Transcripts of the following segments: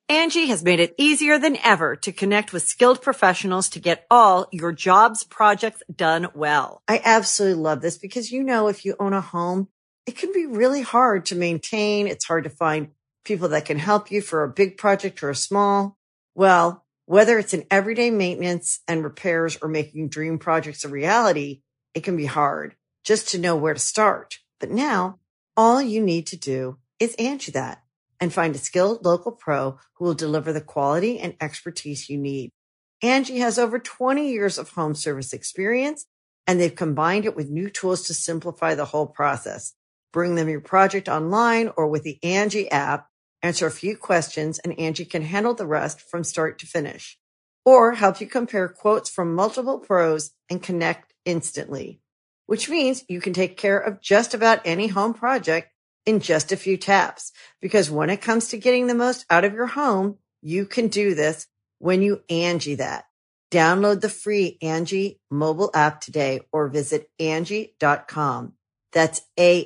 Angie has made it easier than ever to connect with skilled professionals to get all your jobs projects done well. I absolutely love this because, if you own a home, it can be really hard to maintain. It's hard to find people that can help you for a big project or a small. Well, whether it's in everyday maintenance and repairs or making dream projects a reality, it can be hard just to know where to start. But now all you need to do is Angie that and find a skilled local pro who will deliver the quality and expertise you need. Angie has over 20 years of home service experience, and they've combined it with new tools to simplify the whole process. Bring them your project online or with the Angie app, answer a few questions, and Angie can handle the rest from start to finish. Or help you compare quotes from multiple pros and connect instantly, which means you can take care of just about any home project in just a few taps. Because when it comes to getting the most out of your home, you can do this when you Angie that. Download the free Angie mobile app today or visit Angie.com. That's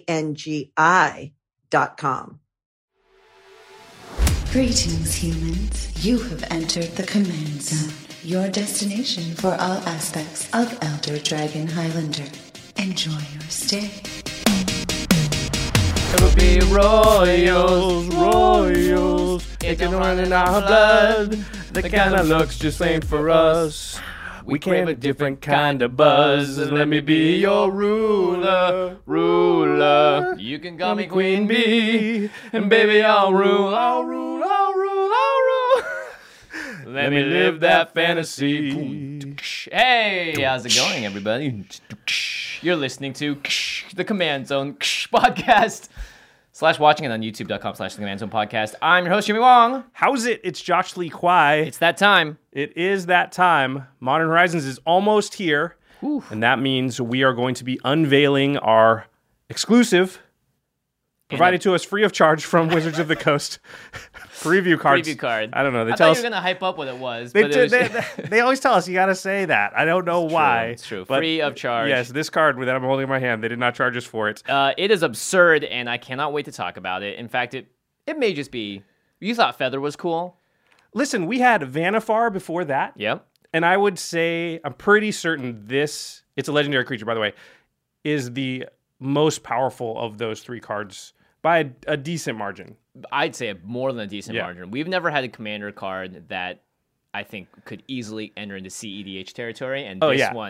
ANGI.com. Greetings, humans. You have entered the Command Zone, your destination for all aspects of Elder Dragon Highlander. Enjoy your stay. It would be royals. It can run in our blood. The kind of looks just ain't for us. We crave a different kind of buzz. Let me be your ruler. You can call me Queen Bee. And baby, I'll rule. Let me live that fantasy. Hey, how's it going, everybody? You're listening to the Command Zone podcast / watching it on youtube.com/the Command Zone podcast. I'm your host, Jimmy Wong. How's it? It's Josh Lee Kwai. It's that time. It is that time. Modern Horizons is almost here. Oof. And that means we are going to be unveiling our exclusive, provided to us free of charge from Wizards of the Coast, preview cards. Preview card. I don't know. I thought you were going to hype up what it was. They always tell us you got to say that. I don't know why. It's true. Free of charge. Yes, this card that I'm holding in my hand, they did not charge us for it. It is absurd, and I cannot wait to talk about it. In fact, it may just be... You thought Feather was cool? Listen, we had Vanifar before that. Yep. And I would say, I'm pretty certain this, it's a legendary creature, by the way, is the most powerful of those three cards by a decent margin. I'd say more than a decent margin. We've never had a commander card that I think could easily enter into CEDH territory, and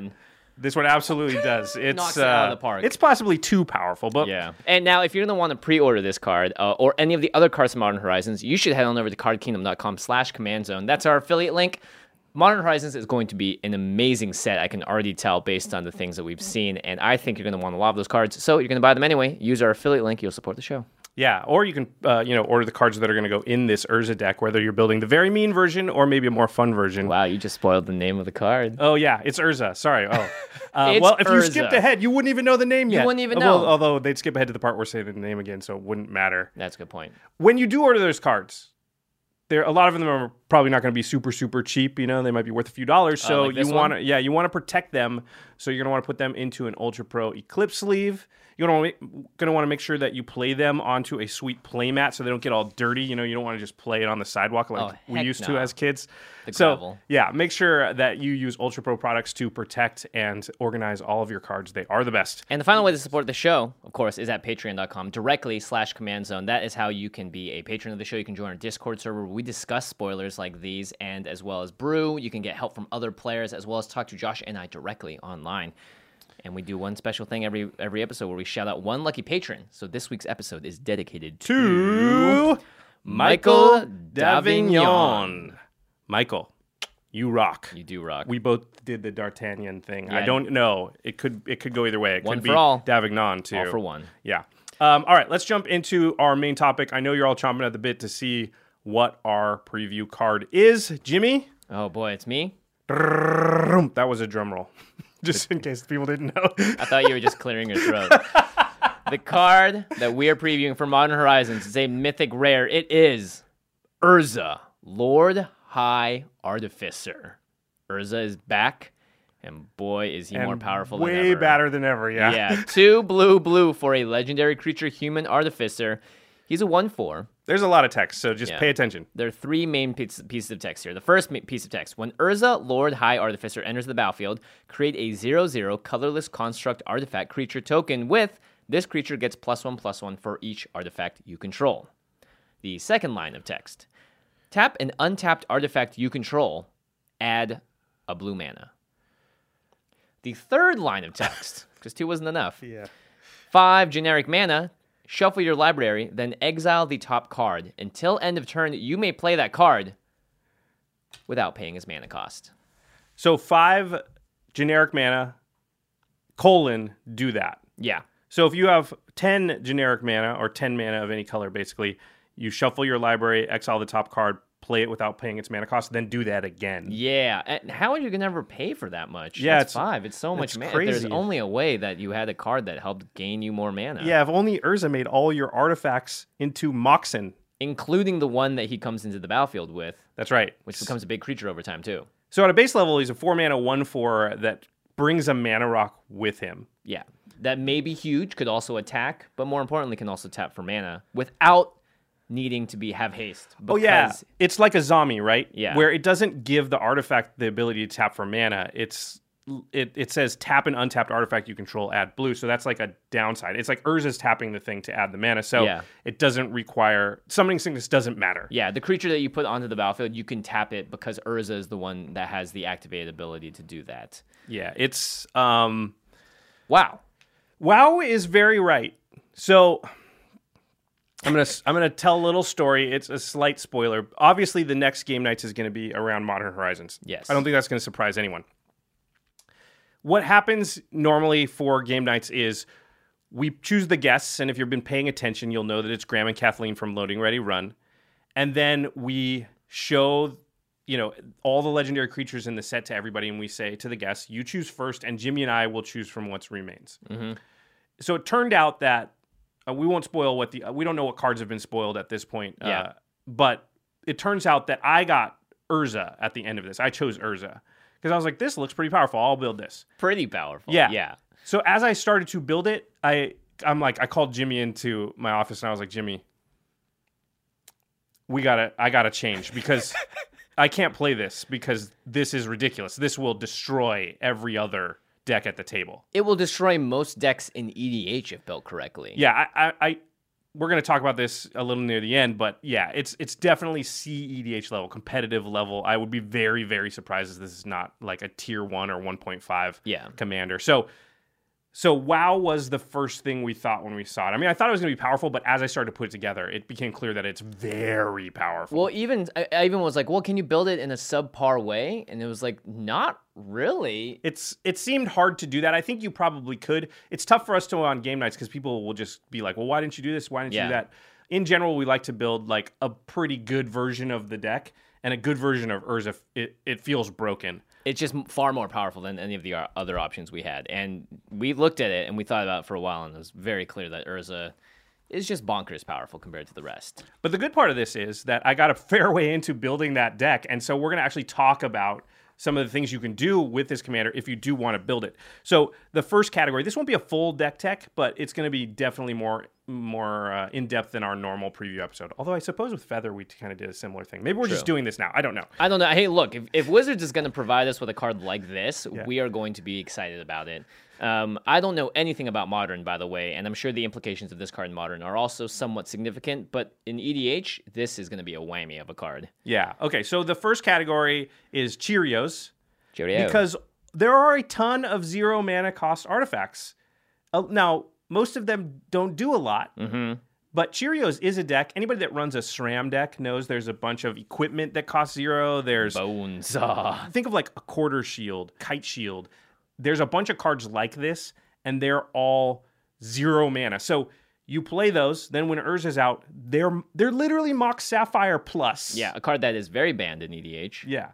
This one absolutely does. It's knocks it out of the park. It's possibly too powerful, but yeah. And now, if you're going to want to pre-order this card or any of the other cards from Modern Horizons, you should head on over to cardkingdom.com/command zone. That's our affiliate link. Modern Horizons is going to be an amazing set. I can already tell based on the things that we've seen, and I think you're going to want a lot of those cards. So you're going to buy them anyway. Use our affiliate link. You'll support the show. Yeah, or you can order the cards that are going to go in this Urza deck, whether you're building the very mean version or maybe a more fun version. Wow, you just spoiled the name of the card. Oh, yeah, it's Urza. Sorry. Oh, well, if Urza. you skipped ahead, you wouldn't even know the name yet. You wouldn't even know. Although they'd skip ahead to the part where saying the name again, so it wouldn't matter. That's a good point. When you do order those cards, a lot of them are probably not going to be super, super cheap. They might be worth a few dollars. So like you want to protect them. So you're going to want to put them into an Ultra Pro Eclipse sleeve. You're going to want to make sure that you play them onto a sweet play mat so they don't get all dirty. You don't want to just play it on the sidewalk like we used to as kids. Gravel. Yeah, make sure that you use Ultra Pro products to protect and organize all of your cards. They are the best. And the final way to support the show, of course, is at patreon.com, directly /command zone. That is how you can be a patron of the show. You can join our Discord server where we discuss spoilers like these, and as well as brew. You can get help from other players, as well as talk to Josh and I directly online. And we do one special thing every episode where we shout out one lucky patron. So this week's episode is dedicated to Michael Davignon. Michael, you rock. You do rock. We both did the D'Artagnan thing. Yeah. I don't know. It could go either way. It One could for be all. Davignon too. All for one. Yeah. All right, let's jump into our main topic. I know you're all chomping at the bit to see what our preview card is. Jimmy? Oh boy, it's me? That was a drum roll. Just in case people didn't know. I thought you were just clearing your throat. The card that we are previewing for Modern Horizons is a mythic rare. It is Urza, Lord High Artificer. Urza is back, and boy, is he more powerful than ever. Way better than ever, yeah. Yeah, 2 blue for a legendary creature, human Artificer. He's a 1/4. There's a lot of text, so just Yeah. pay attention. There are three main pieces of text here. The first piece of text: when Urza, Lord High Artificer, enters the battlefield, create a 0/0 colorless construct artifact creature token with this creature gets +1/+1 for each artifact you control. The second line of text: tap an untapped artifact you control, add a blue mana. The third line of text, because 2 wasn't enough. Yeah. 5 generic mana, shuffle your library, then exile the top card. Until end of turn, you may play that card without paying its mana cost. So 5 generic mana, do that. Yeah. So if you have 10 generic mana or 10 mana of any color, basically, you shuffle your library, exile the top card, play it without paying its mana cost, then do that again. Yeah. And how are you going to ever pay for that much? Yeah, That's 5. It's so much mana. There's crazy. only a way that you had a card that helped gain you more mana. Yeah, if only Urza made all your artifacts into Moxen. Including the one that he comes into the battlefield with, That's right. which becomes a big creature over time, too. So at a base level, he's a 4 mana 1/4 that brings a mana rock with him. Yeah. That may be huge, could also attack, but more importantly, can also tap for mana without needing to have haste. Oh yeah, because- it's like a zombie, right? Yeah. Where it doesn't give the artifact the ability to tap for mana. It says tap an untapped artifact you control, add blue. So that's like a downside. It's like Urza's tapping the thing to add the mana. So Yeah. it doesn't require summoning sickness doesn't matter. Yeah, the creature that you put onto the battlefield, you can tap it because Urza is the one that has the activated ability to do that. Yeah, it's Wow. WoW is very right. So I'm gonna tell a little story. It's a slight spoiler. Obviously, the next Game Nights is going to be around Modern Horizons. Yes. I don't think that's going to surprise anyone. What happens normally for Game Nights is we choose the guests, and if you've been paying attention, you'll know that it's Graham and Kathleen from Loading Ready Run, and then we show all the legendary creatures in the set to everybody, and we say to the guests, you choose first, and Jimmy and I will choose from what remains. Mm-hmm. So it turned out that we won't spoil we don't know what cards have been spoiled at this point. Yeah. But it turns out that I got Urza at the end of this. I chose Urza because I was like, this looks pretty powerful. I'll build this. Pretty powerful. Yeah. Yeah. So as I started to build it, I called Jimmy into my office and I was like, Jimmy, I gotta change because I can't play this because this is ridiculous. This will destroy every other deck at the table. It will destroy most decks in EDH if built correctly. Yeah, I we're going to talk about this a little near the end, but yeah, it's definitely CEDH level, competitive level. I would be very, very surprised if this is not like a tier 1 or 1.5 commander. So WoW was the first thing we thought when we saw it. I mean, I thought it was going to be powerful, but as I started to put it together, it became clear that it's very powerful. Well, I even was like, well, can you build it in a subpar way? And it was like, not really. It seemed hard to do that. I think you probably could. It's tough for us to on game nights because people will just be like, well, why didn't you do this? Why didn't you do that? In general, we like to build like a pretty good version of the deck, and a good version of Urza, it feels broken. It's just far more powerful than any of the other options we had. And we looked at it and we thought about it for a while, and it was very clear that Urza is just bonkers powerful compared to the rest. But the good part of this is that I got a fair way into building that deck, and so we're going to actually talk about some of the things you can do with this commander if you do want to build it. So the first category, this won't be a full deck tech, but it's going to be definitely more in-depth than our normal preview episode. Although I suppose with Feather, we kind of did a similar thing. Maybe we're just doing this now. I don't know. I don't know. Hey, look, if Wizards is going to provide us with a card like this, we are going to be excited about it. I don't know anything about Modern, by the way, and I'm sure the implications of this card in Modern are also somewhat significant, but in EDH, this is going to be a whammy of a card. Yeah. Okay, so the first category is Cheerios. Cheerio. Because there are a ton of 0 mana cost artifacts. Now, most of them don't do a lot, but Cheerios is a deck. Anybody that runs a SRAM deck knows there's a bunch of equipment that costs 0. There's Bones. think of like a Quarter Shield, Kite Shield. There's a bunch of cards like this, and they're all 0 mana. So you play those, then when Urza's out, they're literally Mox Sapphire plus. Yeah, a card that is very banned in EDH. Yeah.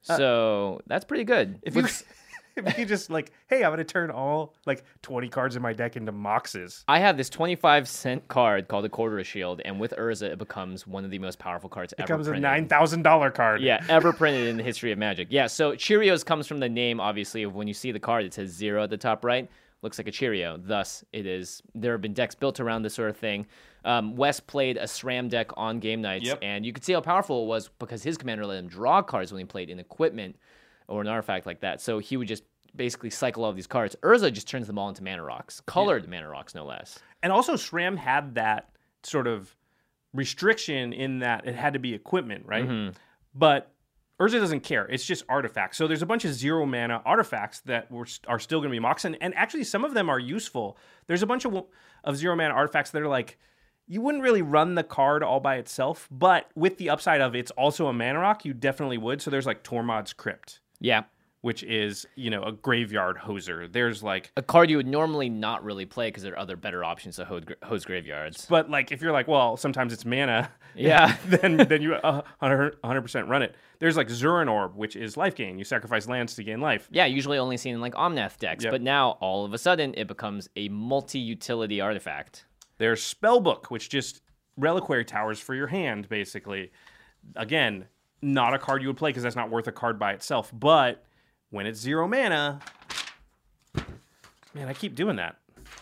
So that's pretty good. If you just like, hey, I'm going to turn all like 20 cards in my deck into Moxes. I have this 25-cent card called the Quarter Shield, and with Urza, it becomes one of the most powerful cards ever Becomes printed. a $9,000 card. Yeah, ever printed in the history of Magic. Yeah, so Cheerios comes from the name, obviously, of when you see the card, it says 0 at the top right. Looks like a Cheerio. Thus, it is. There have been decks built around this sort of thing. Wes played a SRAM deck on game nights, Yep. and you could see how powerful it was because his commander let him draw cards when he played an equipment or an artifact like that. So he would just basically cycle all of these cards. Urza just turns them all into mana rocks, colored mana rocks, no less. And also, SRAM had that sort of restriction in that it had to be equipment, right? Mm-hmm. But Urza doesn't care. It's just artifacts. So there's a bunch of 0 mana artifacts that are still going to be mocks. And actually, some of them are useful. There's a bunch of 0 mana artifacts that are like, you wouldn't really run the card all by itself, but with the upside of it's also a mana rock, you definitely would. So there's like Tormod's Crypt, Yeah. which is, a graveyard hoser. There's like... A card you would normally not really play because there are other better options to hose graveyards. But like, if you're like, well, sometimes it's mana, Yeah. then you 100% run it. There's like Zurin Orb, which is life gain. You sacrifice lands to gain life. Yeah, usually only seen in like Omnath decks, Yep. but now all of a sudden it becomes a multi-utility artifact. There's Spellbook, which just reliquary towers for your hand, basically. Again, not a card you would play because that's not worth a card by itself. But when it's 0 mana, man, I keep doing that.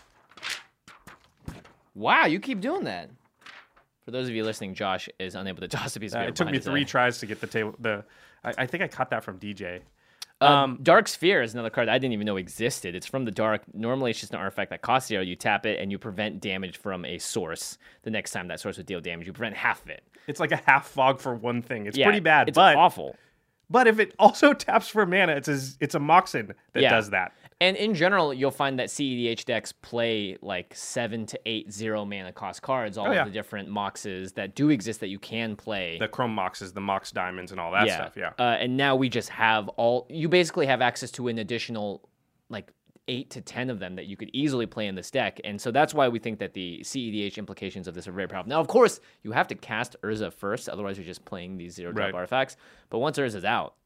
Wow, you keep doing that. For those of you listening, Josh is unable to toss a piece of paper. It took me behind his 3 eye. tries to get the table. I think I caught that from DJ. Dark Sphere is another card I didn't even know existed. It's from the dark. Normally, it's just an artifact that costs 0. You tap it, and you prevent damage from a source. The next time that source would deal damage, you prevent half of it. It's like a half fog for one thing. It's Yeah, pretty bad, It's but awful. But if it also taps for mana, it's a Moxen that Yeah. does that. And in general, you'll find that CEDH decks play like 7 to 8 0 mana cost cards, all Oh, yeah. of the different Moxes that do exist that you can play. The Chrome Moxes, the Mox Diamonds, and all that stuff. Yeah. And now we just have you basically have access to an additional like 8 to 10 of them that you could easily play in this deck. And so that's why we think that the CEDH implications of this are very powerful. Now, of course, you have to cast Urza first, otherwise you're just playing these 0-drop Right. artifacts. But once Urza's out,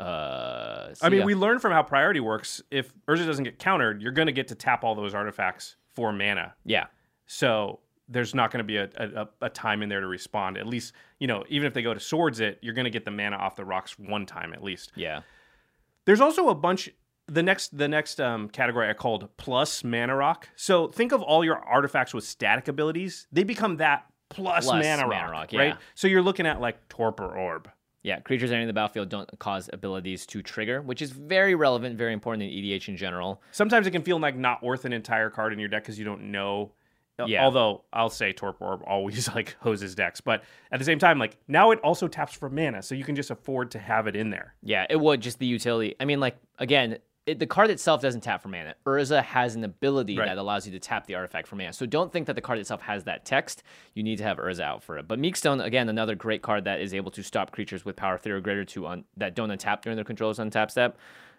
I mean, we learned from how priority works. If Urza doesn't get countered, you're going to get to tap all those artifacts for mana. Yeah. So there's not going to be a time in there to respond. At least, even if they go to Swords it, you're going to get the mana off the rocks one time at least. Yeah. There's also a bunch. The next category I called plus mana rock. So think of all your artifacts with static abilities. They become that plus mana rock, yeah. right? So you're looking at like Torpor Orb. Yeah, creatures entering the battlefield don't cause abilities to trigger, which is very relevant, very important in EDH in general. Sometimes it can feel like not worth an entire card in your deck because you don't know. Yeah. Although I'll say Torpor Orb always like hoses decks, but at the same time, like now it also taps for mana, so you can just afford to have it in there. Yeah, it would just the utility. I mean, like again, the card itself doesn't tap for mana. Urza has an ability Right. that allows you to tap the artifact for mana. So don't think that the card itself has that text. You need to have Urza out for it. But Meekstone, again, another great card that is able to stop creatures with power 3 or greater that don't untap during their controller's untap step.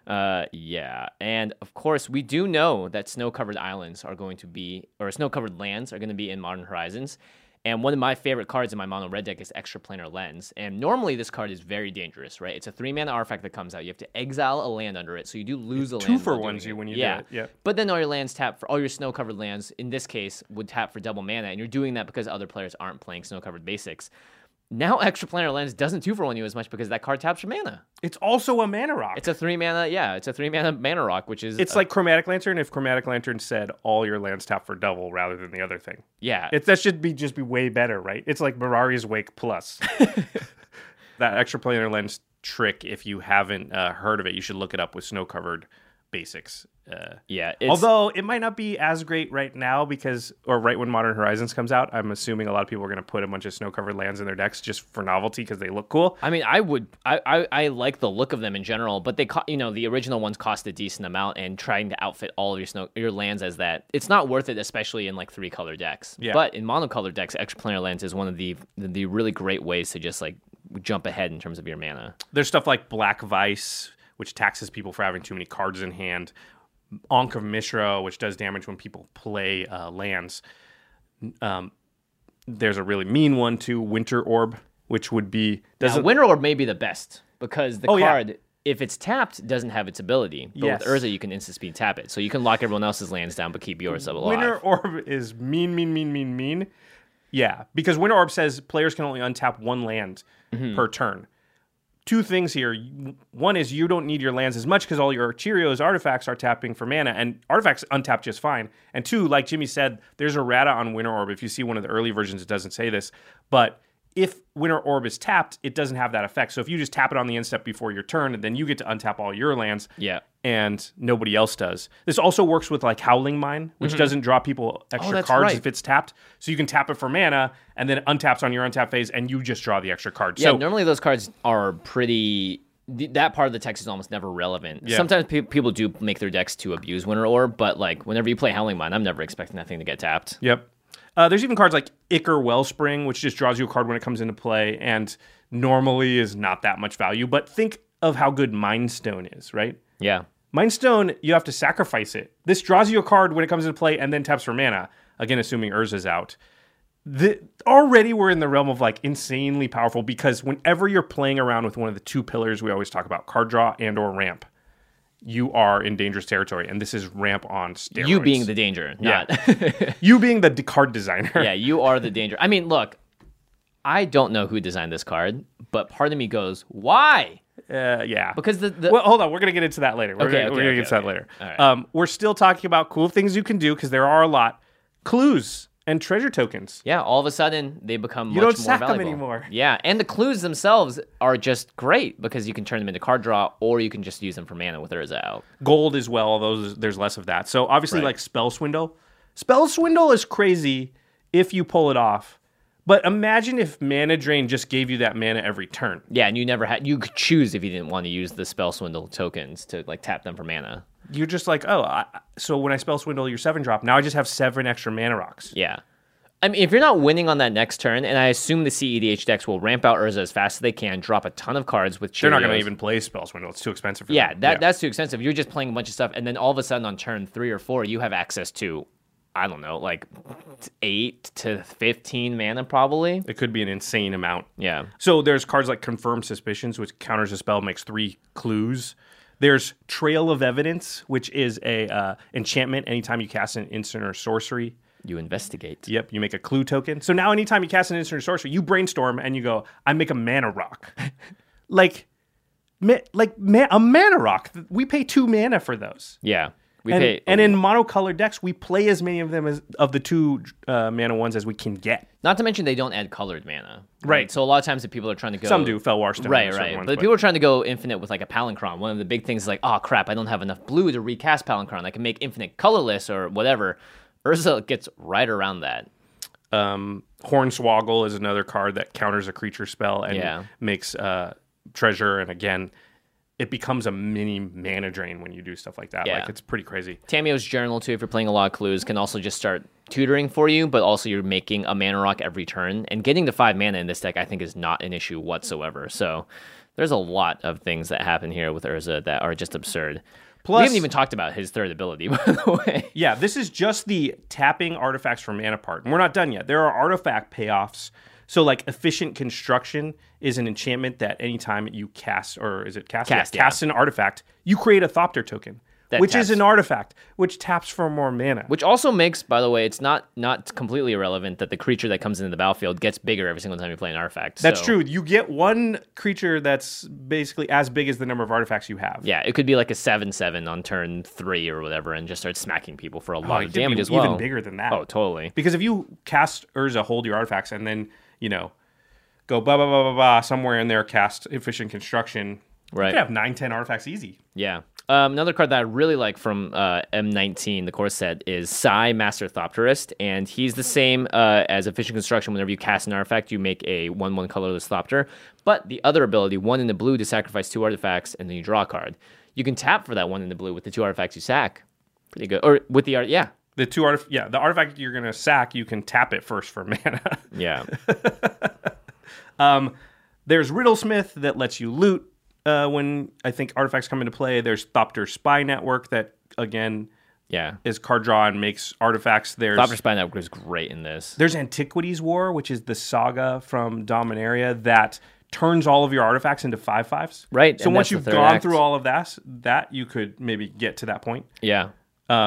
Yeah, and of course, we do know that snow-covered islands are going to be, or snow-covered lands are going to be in Modern Horizons. And one of my favorite cards in my mono red deck is Extraplanar Lens. And normally this card is very dangerous, right? It's a 3-mana artifact that comes out. You have to exile a land under it, so you do lose a land. 2 for while doing ones it. when you yeah. do it. Yeah. But then all your lands tap for all your snow-covered lands, in this case, would tap for double mana. And you're doing that because other players aren't playing snow-covered basics. Now Extraplanar Lens doesn't 2-for-1 you as much because that card taps for mana. It's also a mana rock. It's a 3-mana mana rock, which is... It's like Chromatic Lantern if Chromatic Lantern said all your lands tap for double rather than the other thing. Yeah. That should just be way better, right? It's like Mirari's Wake Plus. That Extraplanar Lens trick, if you haven't heard of it, you should look it up with snow-covered basics. Yeah. Although it might not be as great right now or right when Modern Horizons comes out, I'm assuming a lot of people are going to put a bunch of snow-covered lands in their decks just for novelty because they look cool. I mean, I like the look of them in general, but they the original ones cost a decent amount, and trying to outfit all of your lands as that, it's not worth it, especially in like 3-color decks. Yeah. But in monocolor decks, Extraplanar Lens is one of the really great ways to just like jump ahead in terms of your mana. There's stuff like Black Vice, which taxes people for having too many cards in hand. Ankh of Mishra, which does damage when people play lands. There's a really mean one too, Winter Orb, which would be... Winter Orb may be the best, because the card, yeah. if it's tapped, doesn't have its ability. But Yes. with Urza, you can instant speed tap it. So you can lock everyone else's lands down, but keep yours alive. Winter Orb is mean. Yeah, because Winter Orb says players can only untap 1 land per turn. two things here. One is you don't need your lands as much because all your Cheerios artifacts are tapping for mana, and artifacts untap just fine. And two, like Jimmy said, there's errata on Winter Orb. If you see one of the early versions, it doesn't say this, but if Winter Orb is tapped, it doesn't have that effect. So if you just tap it on the end step before your turn, then you get to untap all your lands. Yeah. And nobody else does. This also works with like Howling Mine, which doesn't draw people extra cards if it's tapped. So you can tap it for mana, and then it untaps on your untap phase, and you just draw the extra card. Yeah, so normally those cards are pretty... That part of the text is almost never relevant. Yeah. Sometimes people do make their decks to abuse Winter Orb, but like whenever you play Howling Mine, I'm never expecting that thing to get tapped. Yep. There's even cards like Ichor Wellspring, which just draws you a card when it comes into play, and normally is not that much value. But think of how good Mind Stone is, right? Yeah. Mind Stone, you have to sacrifice it. This draws you a card when it comes into play and then taps for mana. Again, assuming Urza's out. Already we're in the realm of like insanely powerful, because whenever you're playing around with one of the two pillars we always talk about, card draw and or ramp, you are in dangerous territory, and this is ramp on steroids. You being the danger, not... You being the card designer. Yeah, you are the danger. I mean, look, I don't know who designed this card, but part of me goes, why? Yeah. Because Well, hold on. We're going to get into that later. We're going to get into that later. All right. We're still talking about cool things you can do, because there are a lot. Clues and treasure tokens. Yeah, all of a sudden, they become You much don't more sack valuable. them anymore. Yeah, and the clues themselves are just great, because you can turn them into card draw, or you can just use them for mana with Urza out. Gold as well, although there's less of that. So obviously, Right. like Spell Swindle. Spell Swindle is crazy if you pull it off. But imagine if Mana Drain just gave you that mana every turn. Yeah, and you could choose if you didn't want to use the Spell Swindle tokens to like tap them for mana. You're just like, so when I Spell Swindle your 7-drop, now I just have 7 extra mana rocks. Yeah. I mean, if you're not winning on that next turn, and I assume the CEDH decks will ramp out Urza as fast as they can, drop a ton of cards with Cheerios. They're not going to even play Spell Swindle. It's too expensive for them. That's too expensive. You're just playing a bunch of stuff, and then all of a sudden on turn 3 or 4, you have access to, I don't know, like 8 to 15 mana probably. It could be an insane amount. Yeah. So there's cards like Confirmed Suspicions, which counters a spell, makes 3 clues. There's Trail of Evidence, which is a enchantment anytime you cast an instant or sorcery. You investigate. Yep, you make a clue token. So now anytime you cast an instant or sorcery, you brainstorm and you go, I make a mana rock. a mana rock. We pay 2 mana for those. Yeah. And in monocolored decks, we play as many of them as of the 2 mana ones as we can get. Not to mention they don't add colored mana. Right. So a lot of times if people are trying to go... Some do, Felwar Stone. Right. Ones, But if people are trying to go infinite with like a Palancron, one of the big things is like, oh crap, I don't have enough blue to recast Palancron. I can make infinite colorless or whatever. Urza gets right around that. Hornswoggle is another card that counters a creature spell and makes treasure. And again, it becomes a mini mana drain when you do stuff like that. Yeah. Like, it's pretty crazy. Tameo's Journal, too, if you're playing a lot of clues, can also just start tutoring for you, but also you're making a mana rock every turn. And getting to 5 mana in this deck, I think, is not an issue whatsoever. So there's a lot of things that happen here with Urza that are just absurd. Plus, we haven't even talked about his third ability, by the way. Yeah, this is just the tapping artifacts for mana part. And we're not done yet. There are artifact payoffs. So, like, Efficient Construction is an enchantment that anytime you cast, or is it cast? Cast an artifact, you create a Thopter token, which is an artifact, which taps for more mana. Which also makes, by the way, it's not completely irrelevant that the creature that comes into the battlefield gets bigger every single time you play an artifact. That's true. You get one creature that's basically as big as the number of artifacts you have. Yeah, it could be like a 7/7 on turn 3 or whatever and just start smacking people for a lot of damage as well. Even bigger than that. Oh, totally. Because if you cast Urza, hold your artifacts, and then, go blah, blah, blah, blah, blah, somewhere in there, cast Efficient Construction, right. You could have 9-10 artifacts easy. Yeah. Another card that I really like from M19, the core set, is Sai, Master Thopterist, and he's the same as Efficient Construction. Whenever you cast an artifact, you make a 1/1 colorless Thopter. But the other ability, 1 in the blue to sacrifice 2 artifacts, and then you draw a card. You can tap for that 1 in the blue with the 2 artifacts you sack. Pretty good. Or with the the artifact you're gonna sack, you can tap it first for mana. Yeah. There's Riddlesmith that lets you loot when I think artifacts come into play. There's Thopter Spy Network that again is card draw and makes artifacts. There's Thopter Spy Network is great in this. There's Antiquities War, which is the saga from Dominaria that turns all of your artifacts into 5/5s. Right. So once you've gone through all of that, you could maybe get to that point. Yeah.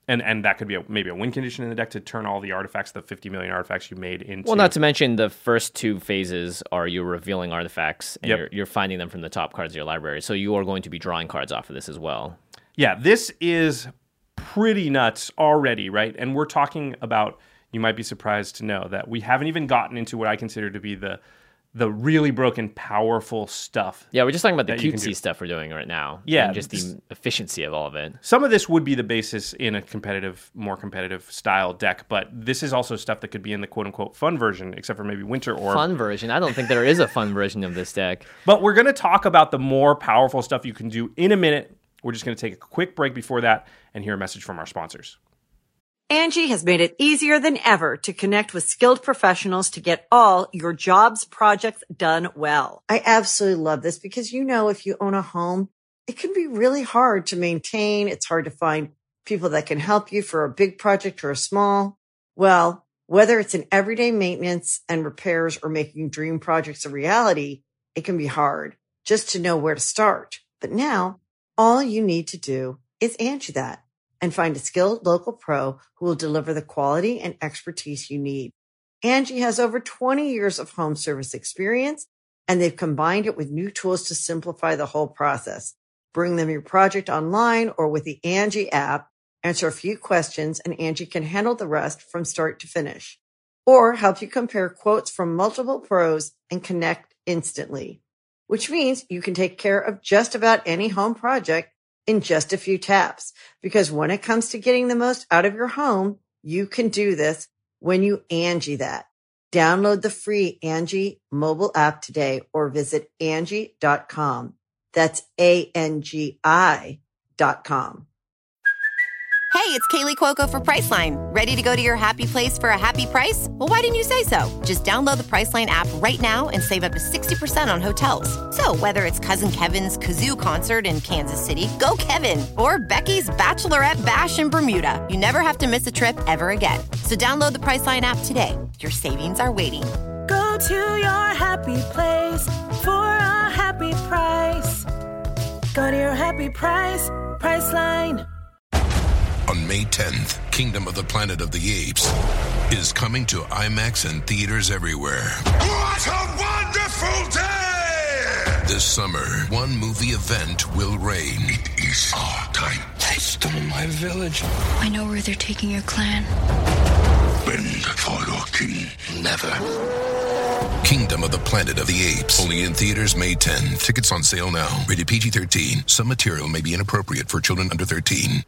And that could be maybe a win condition in the deck to turn all the artifacts, the 50 million artifacts you made into... Well, not to mention the first two phases are you revealing artifacts, and you're finding them from the top cards of your library. So you are going to be drawing cards off of this as well. Yeah, this is pretty nuts already, right? And we're talking about, you might be surprised to know, that we haven't even gotten into what I consider to be the really broken, powerful stuff. Yeah, we're just talking about the cutesy stuff we're doing right now. Yeah. And just the efficiency of all of it. Some of this would be the basis in a more competitive style deck, but this is also stuff that could be in the quote-unquote fun version, except for maybe Winter Orb. Fun version? I don't think there is a fun version of this deck. But we're going to talk about the more powerful stuff you can do in a minute. We're just going to take a quick break before that and hear a message from our sponsors. Angie has made it easier than ever to connect with skilled professionals to get all your jobs projects done well. I absolutely love this because, if you own a home, it can be really hard to maintain. It's hard to find people that can help you for a big project or a small. Well, whether it's in everyday maintenance and repairs or making dream projects a reality, it can be hard just to know where to start. But now all you need to do is Angie that and find a skilled local pro who will deliver the quality and expertise you need. Angie has over 20 years of home service experience, and they've combined it with new tools to simplify the whole process. Bring them your project online or with the Angie app, answer a few questions, and Angie can handle the rest from start to finish. Or help you compare quotes from multiple pros and connect instantly, which means you can take care of just about any home project in just a few taps. Because when it comes to getting the most out of your home, you can do this when you Angie that. Download the free Angie mobile app today or visit Angie.com. That's ANGI.com. Hey, it's Kaylee Cuoco for Priceline. Ready to go to your happy place for a happy price? Well, why didn't you say so? Just download the Priceline app right now and save up to 60% on hotels. So whether it's Cousin Kevin's Kazoo Concert in Kansas City, go Kevin, or Becky's Bachelorette Bash in Bermuda, you never have to miss a trip ever again. So download the Priceline app today. Your savings are waiting. Go to your happy place for a happy price. Go to your happy price, Priceline. On May 10th, Kingdom of the Planet of the Apes is coming to IMAX and theaters everywhere. What a wonderful day! This summer, one movie event will reign. It is our time. They stole my village. I know where they're taking your clan. Bend for your king. Never. Kingdom of the Planet of the Apes. Only in theaters May 10th. Tickets on sale now. Rated PG-13. Some material may be inappropriate for children under 13.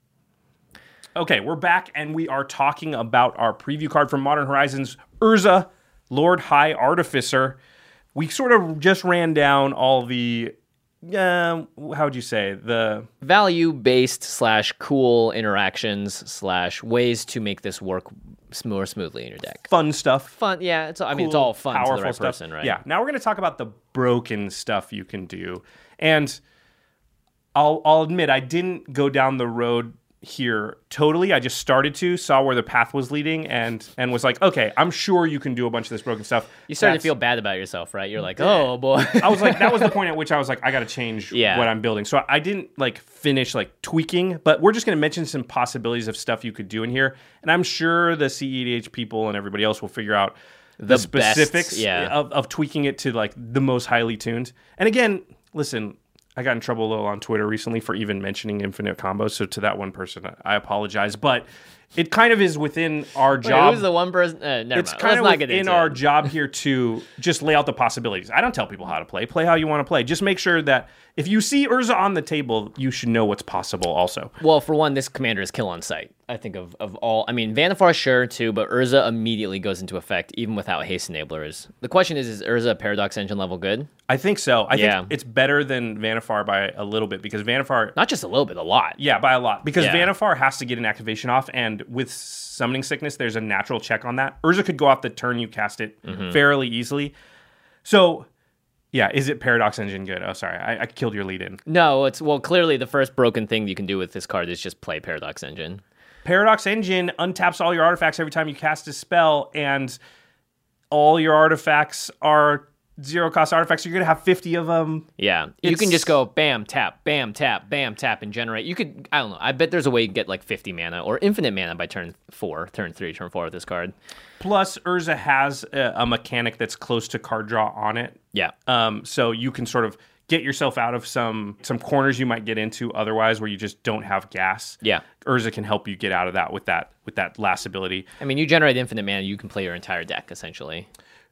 Okay, we're back, and we are talking about our preview card from Modern Horizons, Urza, Lord High Artificer. We sort of just ran down all the, how would you say, the... value-based / cool interactions / ways to make this work more smoothly in your deck. Fun stuff. Fun, yeah. It's all fun to the right stuff. person, right? Yeah. Now we're going to talk about the broken stuff you can do. And I'll admit, I didn't go down the road here totally. I just started to, saw where the path was leading, and was like, okay, I'm sure you can do a bunch of this broken stuff. You started to feel bad about yourself, right? You're like, oh boy. I was like, that was the point at which I was like, I got to change what I'm building. So I didn't finish tweaking, but we're just going to mention some possibilities of stuff you could do in here, and I'm sure the CEDH people and everybody else will figure out the specifics of tweaking it to the most highly tuned. And again, listen, I got in trouble a little on Twitter recently for even mentioning infinite combos. So to that one person, I apologize. But it kind of is within our job. Who's the one person? It's kind of within our job here to just lay out the possibilities. I don't tell people how to play. Play how you want to play. Just make sure that if you see Urza on the table, you should know what's possible also. Well, for one, this commander is kill on sight. I think of all. I mean, Vannifar, sure, too, but Urza immediately goes into effect, even without haste enablers. The question is Urza Paradox Engine level good? I think so. I think it's better than Vannifar by a little bit, because Vannifar... Not just a little bit, a lot. Yeah, by a lot. Because Vannifar has to get an activation off, and with Summoning Sickness, there's a natural check on that. Urza could go off the turn you cast it fairly easily. So... yeah, is it Paradox Engine good? Oh, sorry, I killed your lead in. No, clearly the first broken thing you can do with this card is just play Paradox Engine. Paradox Engine untaps all your artifacts every time you cast a spell, and all your artifacts are zero-cost artifacts. You're going to have 50 of them. Yeah. You can just go bam, tap, bam, tap, bam, tap, and generate. You could, I don't know, I bet there's a way you can get like 50 mana or infinite mana by turn 3, turn 4 with this card. Plus, Urza has a mechanic that's close to card draw on it. Yeah. So you can sort of get yourself out of some corners you might get into otherwise where you just don't have gas. Yeah. Urza can help you get out of that with that last ability. I mean, you generate infinite mana, you can play your entire deck, essentially.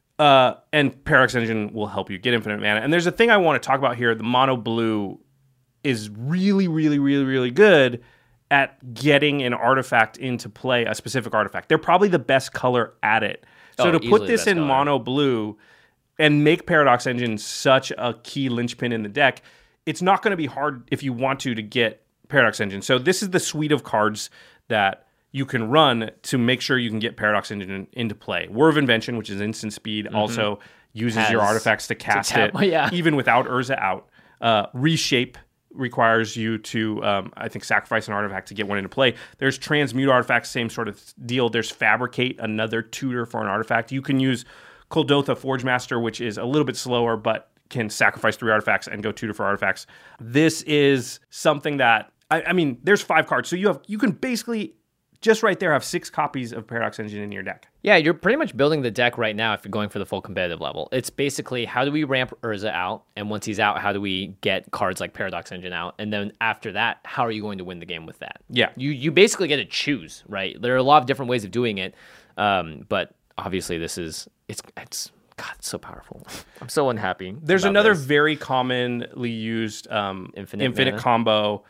And Paradox Engine will help you get infinite mana. And there's a thing I want to talk about here. The mono blue is really, really, really, really good at getting an artifact into play, a specific artifact. They're probably the best color at it. So to put this in mono blue and make Paradox Engine such a key linchpin in the deck, it's not going to be hard if you want to get Paradox Engine. So this is the suite of cards that you can run to make sure you can get Paradox Engine into play. Whir of Invention, which is instant speed, also uses your artifacts to cast it, even without Urza out. Reshape requires you to, I think, sacrifice an artifact to get one into play. There's Transmute artifacts, same sort of deal. There's Fabricate, another tutor for an artifact. You can use Kuldotha Forge Master, which is a little bit slower, but can sacrifice 3 artifacts and go tutor for artifacts. This is something that, I mean, there's 5 cards. So you can basically just right there have 6 copies of Paradox Engine in your deck. Yeah, you're pretty much building the deck right now if you're going for the full competitive level. It's basically, how do we ramp Urza out? And once he's out, how do we get cards like Paradox Engine out? And then after that, how are you going to win the game with that? Yeah. You basically get to choose, right? There are a lot of different ways of doing it. But obviously it's God, it's so powerful. I'm so unhappy. There's another very commonly used infinite combo.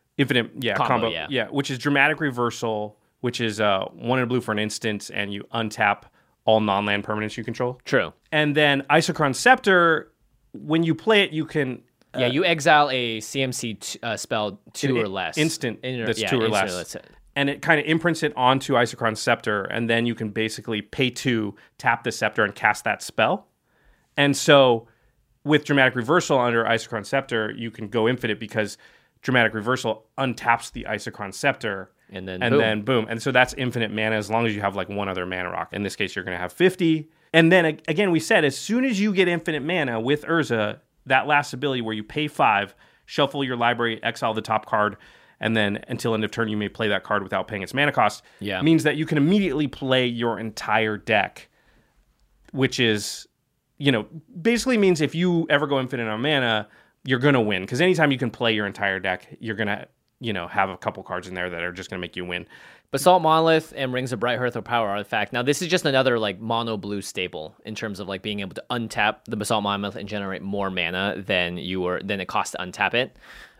Combo, which is Dramatic Reversal, which is 1 in a blue for an instant, and you untap all non-land permanents you control. True. And then Isochron Scepter, when you play it, you can... you exile a CMC spell 2 or less. Instant that's 2 or less. And it kind of imprints it onto Isochron Scepter, and then you can basically pay 2, tap the Scepter, and cast that spell. And so with Dramatic Reversal under Isochron Scepter, you can go infinite because Dramatic Reversal untaps the Isochron Scepter, and then boom. And so that's infinite mana as long as you have like one other mana rock. In this case, you're going to have 50. And then again, we said as soon as you get infinite mana with Urza, that last ability where you pay 5, shuffle your library, exile the top card, and then until end of turn, you may play that card without paying its mana cost, means that you can immediately play your entire deck, which is, basically means if you ever go infinite on mana, you're going to win. Because anytime you can play your entire deck, you're going to, have a couple cards in there that are just going to make you win. Basalt Monolith and Rings of Brighthearth or Power Artifact. Now, this is just another like mono blue staple in terms of like being able to untap the Basalt Monolith and generate more mana than it costs to untap it.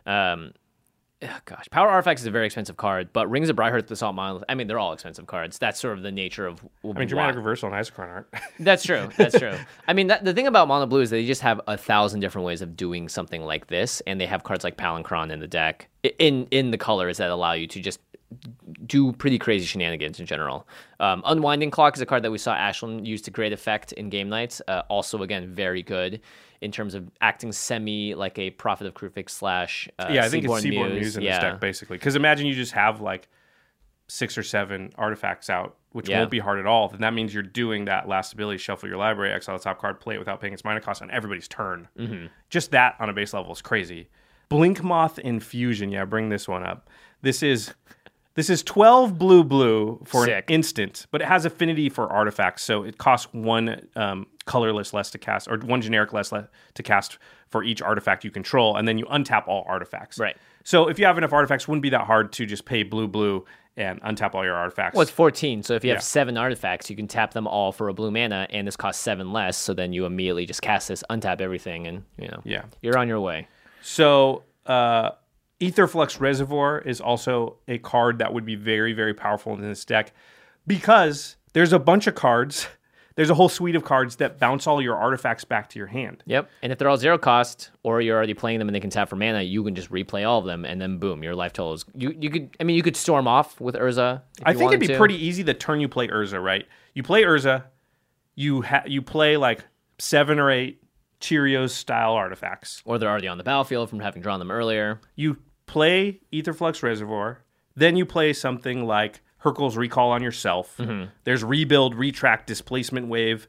Power Artifact is a very expensive card, but Rings of Brighthearth, Basalt Monolith, I mean, they're all expensive cards. That's sort of the nature of... Dramatic Reversal and Isochron aren't. That's true. I mean, the thing about Mono Blue is they just have 1,000 different ways of doing something like this, and they have cards like Palinchron in the deck, in the colors that allow you to just do pretty crazy shenanigans in general. Unwinding Clock is a card that we saw Ashlyn use to great effect in Game Nights. Also, again, very good in terms of acting semi like a Prophet of Kruphix / I think it's Seaborn Muse in this deck, basically. Because imagine you just have like 6 or 7 artifacts out, which won't be hard at all. Then that means you're doing that last ability, shuffle your library, exile the top card, play it without paying its mana cost on everybody's turn. Mm-hmm. Just that on a base level is crazy. Blinkmoth Infusion, bring this one up. This is 12 blue for an instant, but it has affinity for artifacts, so it costs 1 colorless less to cast, or 1 generic less to cast for each artifact you control, and then you untap all artifacts. Right. So if you have enough artifacts, it wouldn't be that hard to just pay blue and untap all your artifacts. Well, it's 14, so if you have 7 artifacts, you can tap them all for a blue mana, and this costs 7 less, so then you immediately just cast this, untap everything, and you're on your way. So Aetherflux Reservoir is also a card that would be very, very powerful in this deck because there's a bunch of cards. There's a whole suite of cards that bounce all your artifacts back to your hand. Yep. And if they're all 0 cost or you're already playing them and they can tap for mana, you can just replay all of them and then boom, your life total is... You could storm off with Urza. I think it'd be pretty easy the turn you play Urza, right? You play Urza, you play like 7 or 8 Cheerios style artifacts. Or they're already on the battlefield from having drawn them earlier. You play Aetherflux Reservoir, then you play something like Hurkyl's Recall on yourself. Mm-hmm. There's Rebuild, Retract, Displacement Wave.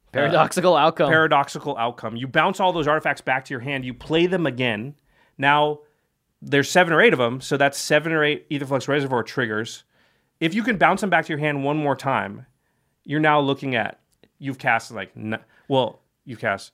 Paradoxical outcome. Paradoxical outcome. You bounce all those artifacts back to your hand. You play them again. Now, there's 7 or 8 of them, so that's 7 or 8 Aetherflux Reservoir triggers. If you can bounce them back to your hand one more time, you're now looking at, you've cast you've cast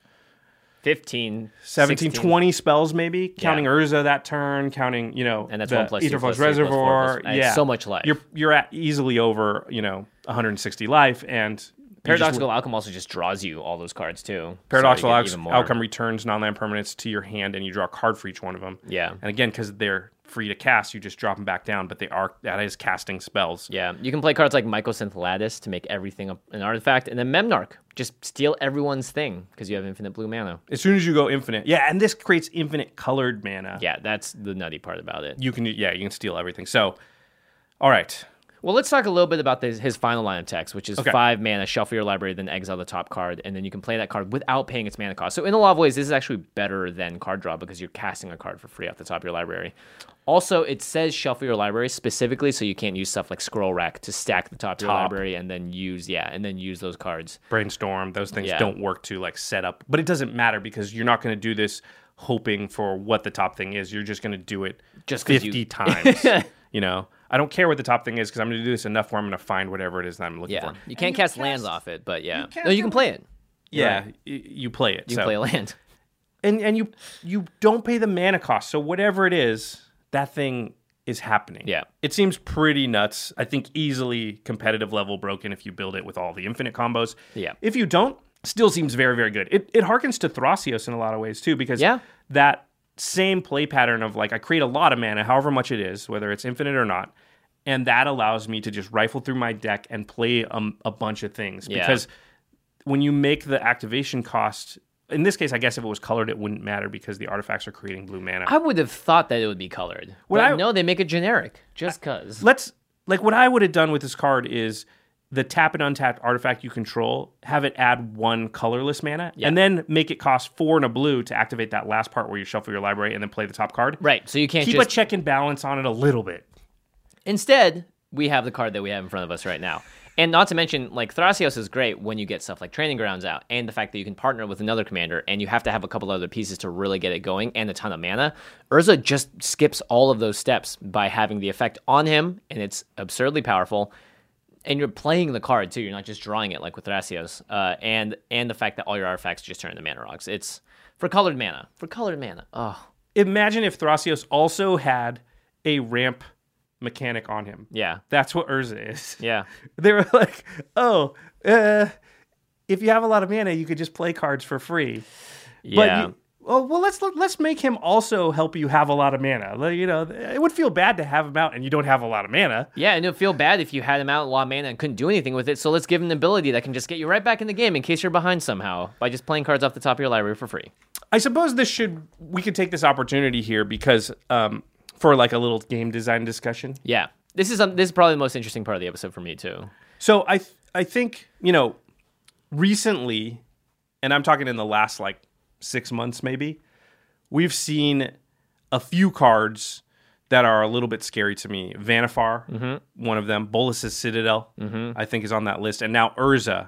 15, 17, 16. 20 spells maybe, counting Urza that turn, counting, and that's the 1 plus 2 Aetherflux plus 3 Reservoir. plus 4 plus, so much life. You're at easily over, 160 life, and Paradoxical Outcome also just draws you all those cards too. Paradoxical so even more. Outcome returns non-land permanents to your hand, and you draw a card for each one of them. Yeah. And again, because they're free to cast, you just drop them back down, but that is casting spells. Yeah, you can play cards like Mycosynth Lattice to make everything an artifact, and then Memnarch. Just steal everyone's thing because you have infinite blue mana. As soon as you go infinite. Yeah, and this creates infinite colored mana. Yeah, that's the nutty part about it. You can steal everything. So, all right. Well, let's talk a little bit about his final line of text, which is 5 mana, shuffle your library, then exile the top card, and then you can play that card without paying its mana cost. So in a lot of ways, this is actually better than card draw because you're casting a card for free off the top of your library. Also, it says shuffle your library specifically, so you can't use stuff like Scroll Rack to stack the top of your library and then use those cards. Brainstorm, those things don't work to like set up, but it doesn't matter because you're not going to do this hoping for what the top thing is. You're just going to do it just 50 times. I don't care what the top thing is because I'm going to do this enough where I'm going to find whatever it is that I'm looking for. You can't cast lands off it, but you can play it. Yeah, right. You play it. You can play a land. And you don't pay the mana cost. So whatever it is, that thing is happening. Yeah. It seems pretty nuts. I think easily competitive level broken if you build it with all the infinite combos. Yeah. If you don't, still seems very, very good. It harkens to Thrasios in a lot of ways too because that same play pattern of like I create a lot of mana, however much it is, whether it's infinite or not, and that allows me to just rifle through my deck and play a bunch of things. Because when you make the activation cost, in this case, I guess if it was colored, it wouldn't matter because the artifacts are creating blue mana. I would have thought that it would be colored. But no, they make it generic just because. What I would have done with this card is the tap and untap artifact you control, have it add 1 colorless mana, and then make it cost 4 and a blue to activate that last part where you shuffle your library and then play the top card. Right, so you can't keep a check and balance on it a little bit. Instead, we have the card that we have in front of us right now. And not to mention, like, Thrasios is great when you get stuff like Training Grounds out, and the fact that you can partner with another commander, and you have to have a couple other pieces to really get it going, and a ton of mana. Urza just skips all of those steps by having the effect on him, and it's absurdly powerful. And you're playing the card, too. You're not just drawing it like with Thrasios. And the fact that all your artifacts just turn into mana rocks. It's for colored mana. Oh. Imagine if Thrasios also had a ramp mechanic on him. Yeah. That's what Urza is. Yeah. They were like, if you have a lot of mana, you could just play cards for free. Yeah. But let's make him also help you have a lot of mana. It would feel bad to have him out and you don't have a lot of mana. Yeah, and it would feel bad if you had him out a lot of mana and couldn't do anything with it. So let's give him an ability that can just get you right back in the game in case you're behind somehow by just playing cards off the top of your library for free. I suppose we could take this opportunity here because for like a little game design discussion. Yeah, this is probably the most interesting part of the episode for me too. So I think recently, and I'm talking in the last 6 months maybe, we've seen a few cards that are a little bit scary to me. Vannifar, one of them. Bolas's Citadel, I think is on that list. And now Urza.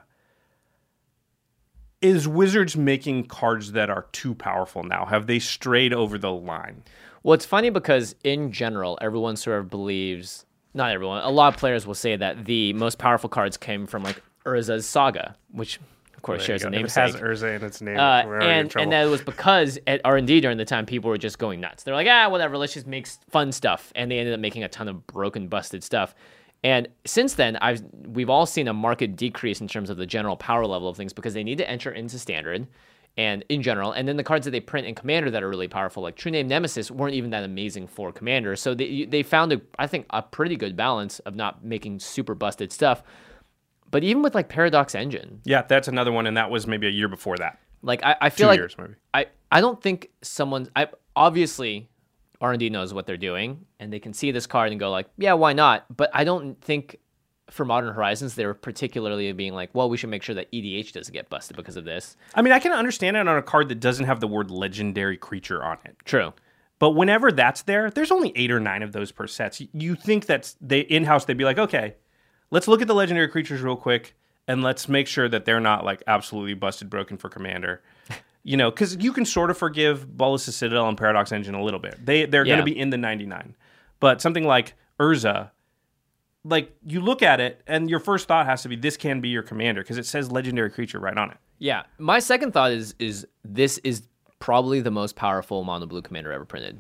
Is Wizards making cards that are too powerful now? Have they strayed over the line? Well, it's funny because in general, everyone sort of believes, not everyone, a lot of players will say that the most powerful cards came from Urza's Saga, which of course shares a namesake. It has Urza in its name. And that was because at R&D during the time, people were just going nuts. They're like, whatever, let's just make fun stuff. And they ended up making a ton of broken, busted stuff. And since then, we've all seen a marked decrease in terms of the general power level of things because they need to enter into Standard and in general. And then the cards that they print in Commander that are really powerful, like True Name Nemesis, weren't even that amazing for Commander. So they found, I think, a pretty good balance of not making super busted stuff. But even with Paradox Engine. Yeah, that's another one, and that was maybe a year before that. I feel 2 years maybe. I don't think obviously R&D knows what they're doing, and they can see this card and go yeah, why not? But I don't think for Modern Horizons they were particularly being well, we should make sure that EDH doesn't get busted because of this. I mean, I can understand it on a card that doesn't have the word legendary creature on it. True. But whenever that's there's only 8 or 9 of those per set. You think that in-house they'd be like, okay, let's look at the legendary creatures real quick, and let's make sure that they're not like absolutely busted broken for Commander. Because you can sort of forgive Bolas' Citadel and Paradox Engine a little bit. They're going to be in the 99. But something like Urza, like you look at it and your first thought has to be this can be your commander because it says legendary creature right on it. Yeah. My second thought is this is probably the most powerful mono blue commander ever printed.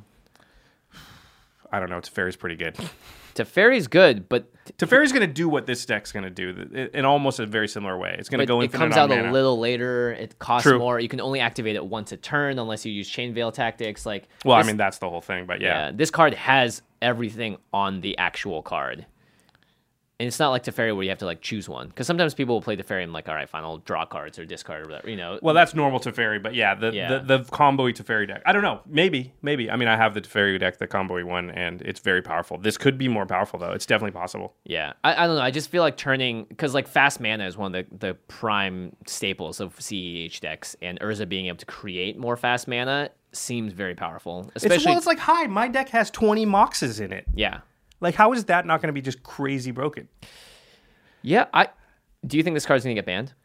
I don't know. Teferi's pretty good. Teferi's good, but Teferi's going to do what this deck's going to do in almost a very similar way. It's going to go infinite. It comes out a little later. It costs True. more. You can only activate it once a turn unless you use Chain Veil tactics. I mean, that's the whole thing. But yeah, this card has everything on the actual card. And it's not like Teferi where you have to choose one. Because sometimes people will play Teferi and all right, fine, I'll draw cards or discard or whatever, Well, that's normal Teferi, but the combo-y Teferi deck. I don't know. Maybe. I mean, I have the Teferi deck, the combo-y one, and it's very powerful. This could be more powerful, though. It's definitely possible. Yeah. I don't know. I just feel like turning... Because, fast mana is one of the prime staples of CEH decks, and Urza being able to create more fast mana seems very powerful. Especially... It's hi, my deck has 20 Moxes in it. Yeah. How is that not going to be just crazy broken? Yeah, do you think this card's going to get banned?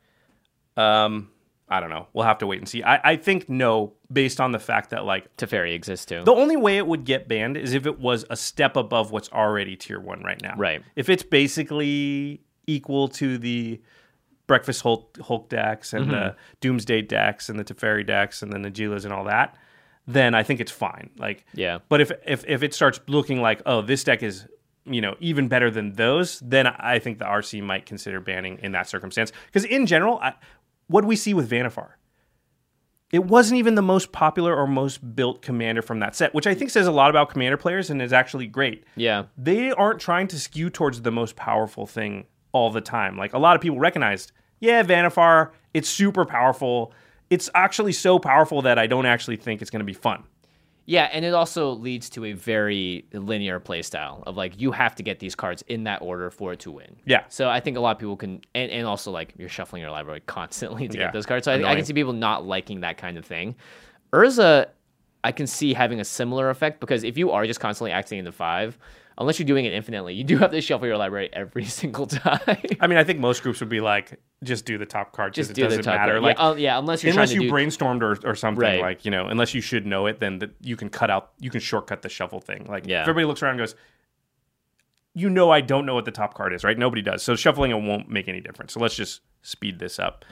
I don't know. We'll have to wait and see. I think no, based on the fact that Teferi exists too. The only way it would get banned is if it was a step above what's already tier 1 right now. Right. If it's basically equal to the Breakfast Hulk decks and the Doomsday decks and the Teferi decks and the Nagilas and all that, then I think it's fine. Yeah. But if it starts looking like, oh, this deck is, even better than those, then I think the RC might consider banning in that circumstance. Because in general, what do we see with Vannifar? It wasn't even the most popular or most built commander from that set, which I think says a lot about commander players and is actually great. Yeah. They aren't trying to skew towards the most powerful thing all the time. A lot of people recognized, Vannifar, it's super powerful. It's actually so powerful that I don't actually think it's going to be fun. Yeah, and it also leads to a very linear playstyle of you have to get these cards in that order for it to win. Yeah. So I think a lot of people can, and also you're shuffling your library constantly to get those cards. So I can see people not liking that kind of thing. Urza, I can see having a similar effect because if you are just constantly activating the 5, unless you're doing it infinitely, you do have to shuffle your library every single time. I mean, I think most groups would be just do the top card because it doesn't matter. Unless you brainstormed or something, right. Unless you should know it, then you can shortcut the shuffle thing. If everybody looks around and goes, I don't know what the top card is, right? Nobody does. So shuffling it won't make any difference. So let's just speed this up.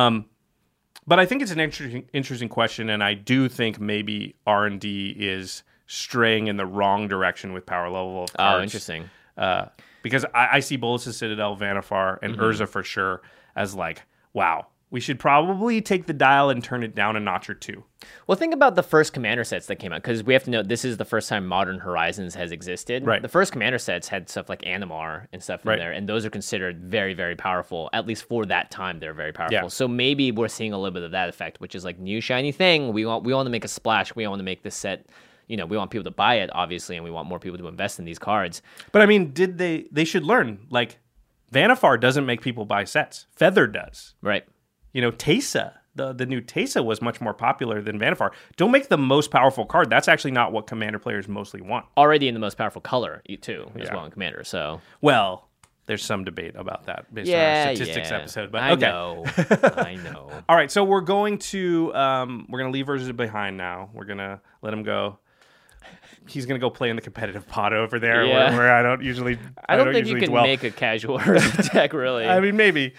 But I think it's an interesting question, and I do think maybe R&D is straying in the wrong direction with power level of cards. Oh, interesting. Because I see Bolas' Citadel, Vannifar, and Urza for sure as wow, we should probably take the dial and turn it down a notch or two. Well, think about the first commander sets that came out, because we have to know this is the first time Modern Horizons has existed. Right. The first commander sets had stuff like Animar and stuff in there, and those are considered very, very powerful. At least for that time, they're very powerful. Yeah. So maybe we're seeing a little bit of that effect, which is new shiny thing. We want to make a splash. We want to make this set... we want people to buy it, obviously, and we want more people to invest in these cards. But I mean, they should learn. Vannifar doesn't make people buy sets. Feather does. Right. Teysa, the new Teysa was much more popular than Vannifar. Don't make the most powerful card. That's actually not what Commander players mostly want. Already in the most powerful color, too, as well in Commander, so... Well... There's some debate about that based on our statistics episode. But okay. I know. All right, so we're going to leave Urza behind now. We're gonna let him go. He's gonna go play in the competitive pot over there, where I don't usually. I don't think you can make a casual Urza deck, really. I mean, maybe.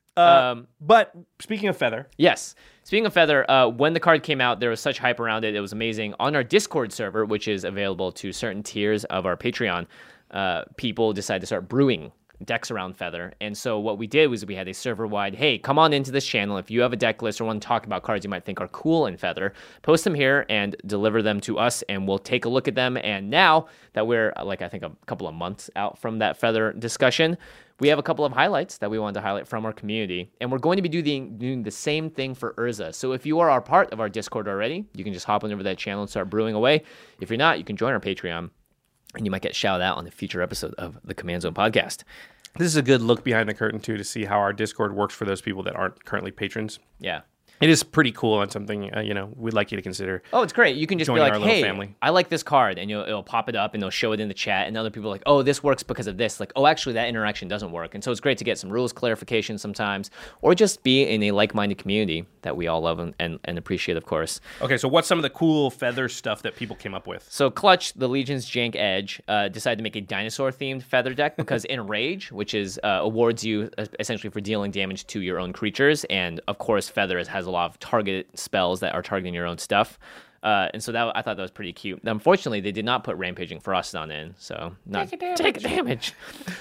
But speaking of Feather, yes. Speaking of Feather, when the card came out, there was such hype around it. It was amazing. On our Discord server, which is available to certain tiers of our Patreon, people decided to start brewing decks around Feather. And so what we did was we had a server-wide, hey, come on into this channel. If you have a deck list or want to talk about cards you might think are cool in Feather, post them here and deliver them to us, and we'll take a look at them. And now that we're, I think, a couple of months out from that Feather discussion, we have a couple of highlights that we wanted to highlight from our community. And we're going to be doing the same thing for Urza. So if you are a part of our Discord already, you can just hop on over that channel and start brewing away. If you're not, you can join our Patreon, and you might get shouted out on a future episode of the Command Zone podcast. This is a good look behind the curtain, too, to see how our Discord works for those people that aren't currently patrons. Yeah. It is pretty cool and something, we'd like you to consider. Oh, it's great. You can just be joining like, our little hey, family. I like this card. And it'll pop it up and they'll show it in the chat. And other people are like, oh, this works because of this. Like, oh, actually, that interaction doesn't work. And so it's great to get some rules clarification sometimes, or just be in a like-minded community that we all love and appreciate, of course. Okay, so what's some of the cool feather stuff that people came up with? So Clutch, the Legion's Jank Edge, decided to make a dinosaur-themed feather deck because Enrage, which is awards you essentially for dealing damage to your own creatures, and of course Feather has a lot of targeted spells that are targeting your own stuff. And so I thought that was pretty cute. Unfortunately, they did not put Rampaging Frostodon in, so take damage.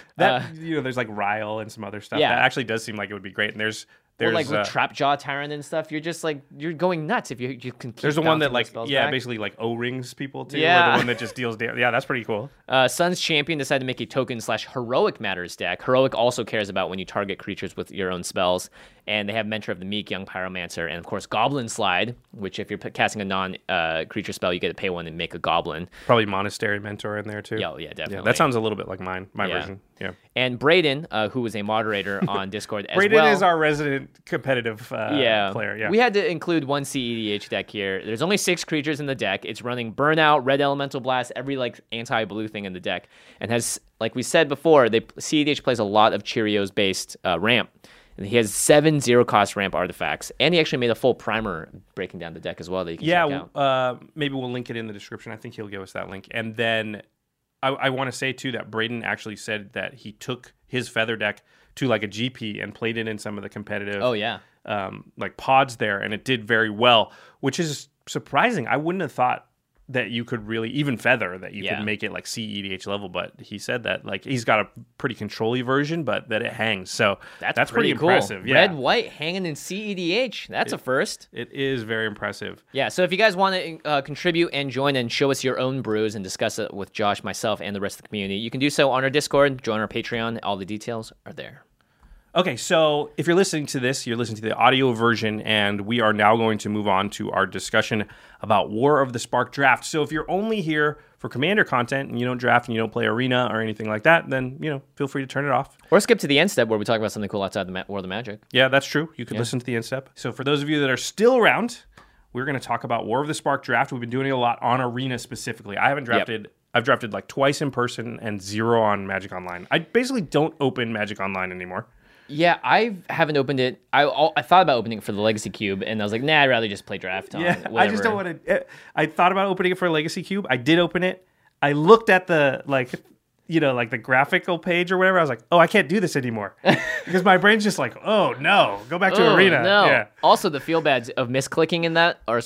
There's like Ryle and some other stuff. Yeah. That actually does seem like it would be great. And there's or like with Trapjaw Tyrant and stuff, you're just like, you're going nuts if you can keep there's the one that like, back. basically like O-rings people too. Yeah. Or the one that just deals damage. Yeah, that's pretty cool. Sun's Champion decided to make a token/heroic matters deck. Heroic also cares about when you target creatures with your own spells. And they have Mentor of the Meek, Young Pyromancer, and of course Goblin Slide, which if you're casting a non-creature spell, you get to pay one and make a goblin. Probably Monastery Mentor in there too. Yeah, definitely. Yeah, that sounds a little bit like my version. Yeah. And Braden, who is a moderator on Discord as Braden well. Braden is our resident competitive player. Yeah. We had to include one CEDH deck here. There's only 6 creatures in the deck. It's running Burnout, Red Elemental Blast, every like anti-blue thing in the deck, and has, like we said before, CEDH plays a lot of Cheerios-based ramp. And he has 7 zero-cost ramp artifacts, and he actually made a full primer breaking down the deck as well that you can check out. Maybe we'll link it in the description. I think he'll give us that link. And then I want to say, too, that Braden actually said that he took his Feather deck to like a GP and played it in some of the competitive like pods there, and it did very well, which is surprising. I wouldn't have thought that you could really, even Feather, that you could make it like CEDH level, but he said that like he's got a pretty control-y version, but that it hangs. So that's pretty cool. impressive. Yeah. Red, white, hanging in CEDH. That's a first. It is very impressive. Yeah, so if you guys want to contribute and join and show us your own brews and discuss it with Josh, myself, and the rest of the community, you can do so on our Discord, join our Patreon. All the details are there. Okay, so if you're listening to this, you're listening to the audio version, and we are now going to move on to our discussion about War of the Spark draft. So if you're only here for Commander content and you don't draft and you don't play Arena or anything like that, then, feel free to turn it off. Or skip to the end step where we talk about something cool outside the World of Magic. Yeah, that's true. You could listen to the end step. So for those of you that are still around, we're going to talk about War of the Spark draft. We've been doing it a lot on Arena specifically. I haven't drafted... Yep. I've drafted like twice in person and 0 on Magic Online. I basically don't open Magic Online anymore. Yeah, I haven't opened it. I thought about opening it for the Legacy Cube, and I was like, nah, I'd rather just play draft on whatever. I just don't want to... I thought about opening it for Legacy Cube. I did open it. I looked at the, like the graphical page or whatever. I was like, oh, I can't do this anymore. Because my brain's just like, oh, no. Go back to Arena. No. Yeah. Also, the feel bads of misclicking in that are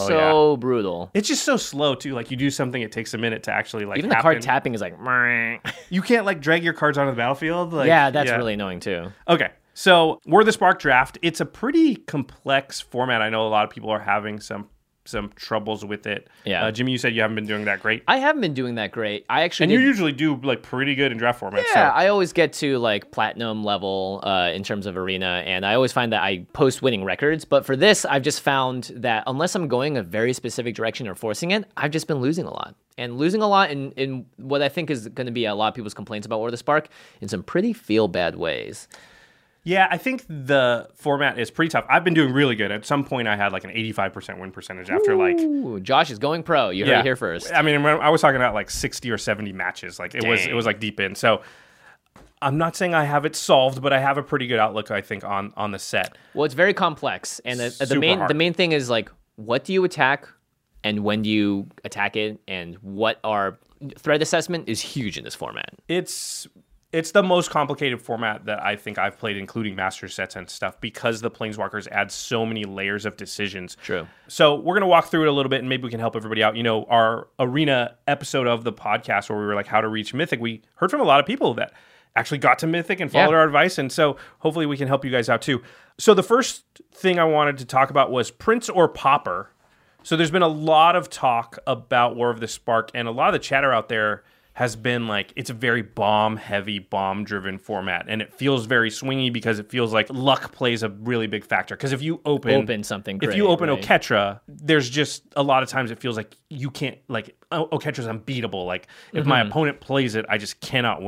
so brutal. It's just so slow, too. Like, you do something, it takes a minute to actually, like, even the card tapping is like... You can't, like, drag your cards onto the battlefield? Like, that's really annoying, too. Okay. So, War of the Spark draft, it's a pretty complex format. I know a lot of people are having some troubles with it. Yeah. Jimmy, you said you haven't been doing that great. I haven't been doing that great. You usually do like pretty good in draft formats. Yeah, I always get to like platinum level in terms of Arena, and I always find that I post winning records. But for this, I've just found that unless I'm going a very specific direction or forcing it, I've just been losing a lot. And losing a lot in what I think is going to be a lot of people's complaints about War of the Spark in some pretty feel-bad ways. Yeah, I think the format is pretty tough. I've been doing really good. At some point, I had like an 85% win percentage after Josh is going pro. You heard it here first. I mean, I was talking about like 60 or 70 matches. Like it was like deep in. So I'm not saying I have it solved, but I have a pretty good outlook, I think, on the set. Well, it's very complex, and the main thing is like, what do you attack, and when do you attack it, and what are threat assessment is huge in this format. It's the most complicated format that I think I've played, including master sets and stuff, because the Planeswalkers add so many layers of decisions. True. So we're going to walk through it a little bit, and maybe we can help everybody out. Our Arena episode of the podcast where we were like, how to reach Mythic, we heard from a lot of people that actually got to Mythic and followed our advice, and so hopefully we can help you guys out too. So the first thing I wanted to talk about was Prince or Pauper. So there's been a lot of talk about War of the Spark, and a lot of the chatter out there has been like, it's a very bomb-heavy, bomb-driven format, and it feels very swingy because it feels like luck plays a really big factor. Because if you open something great, if you open Oketra, there's just a lot of times it feels like you can't, like, Oketra's unbeatable. Like, if my opponent plays it, I just cannot win.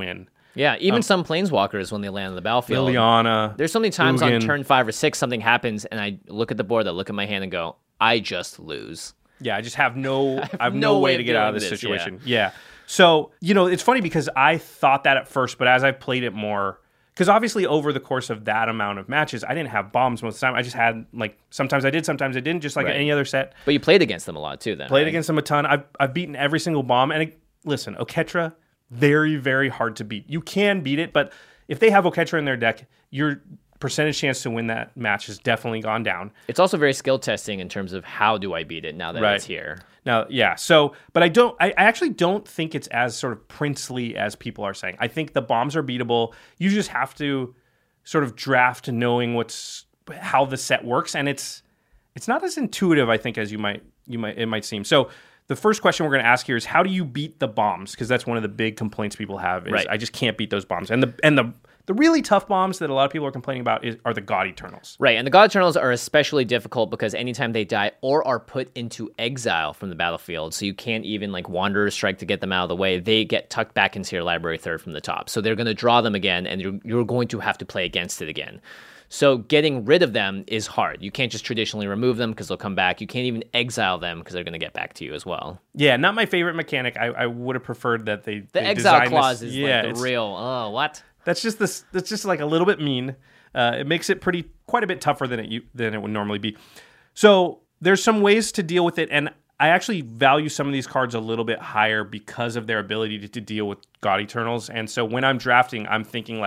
Yeah, even some planeswalkers when they land on the battlefield. Liliana. There's so many times on Ugin. turn 5 or 6 something happens, and I look at the board, I look at my hand and go, I just lose. Yeah, I just have no no way way to of get out of dealing this with this, situation. Yeah. So, it's funny because I thought that at first, but as I played it more, because obviously over the course of that amount of matches, I didn't have bombs most of the time. I just had, sometimes I did, sometimes I didn't, just like any other set. But you played against them a lot too then, Played right? against them a ton. I've beaten every single bomb. And listen, Oketra, very, very hard to beat. You can beat it, but if they have Oketra in their deck, your percentage chance to win that match has definitely gone down. It's also very skill testing in terms of how do I beat it now that it's here. Now, yeah. So, but I actually don't think it's as sort of princely as people are saying. I think the bombs are beatable. You just have to sort of draft knowing how the set works, and it's not as intuitive, I think, as it might seem. So, the first question we're going to ask here is, how do you beat the bombs? Because that's one of the big complaints people have is I just can't beat those bombs. And the really tough bombs that a lot of people are complaining about are the God Eternals. Right, and the God Eternals are especially difficult because anytime they die or are put into exile from the battlefield, so you can't even Wanderer's Strike to get them out of the way, they get tucked back into your library third from the top. So they're going to draw them again, and you're going to have to play against it again. So getting rid of them is hard. You can't just traditionally remove them because they'll come back. You can't even exile them because they're going to get back to you as well. Yeah, not my favorite mechanic. I would have preferred that they exile clause this. is the real. Oh, what? That's just a little bit mean. It makes it quite a bit tougher than it would normally be. So there's some ways to deal with it, and I actually value some of these cards a little bit higher because of their ability to deal with God Eternals. And so when I'm drafting, I'm thinking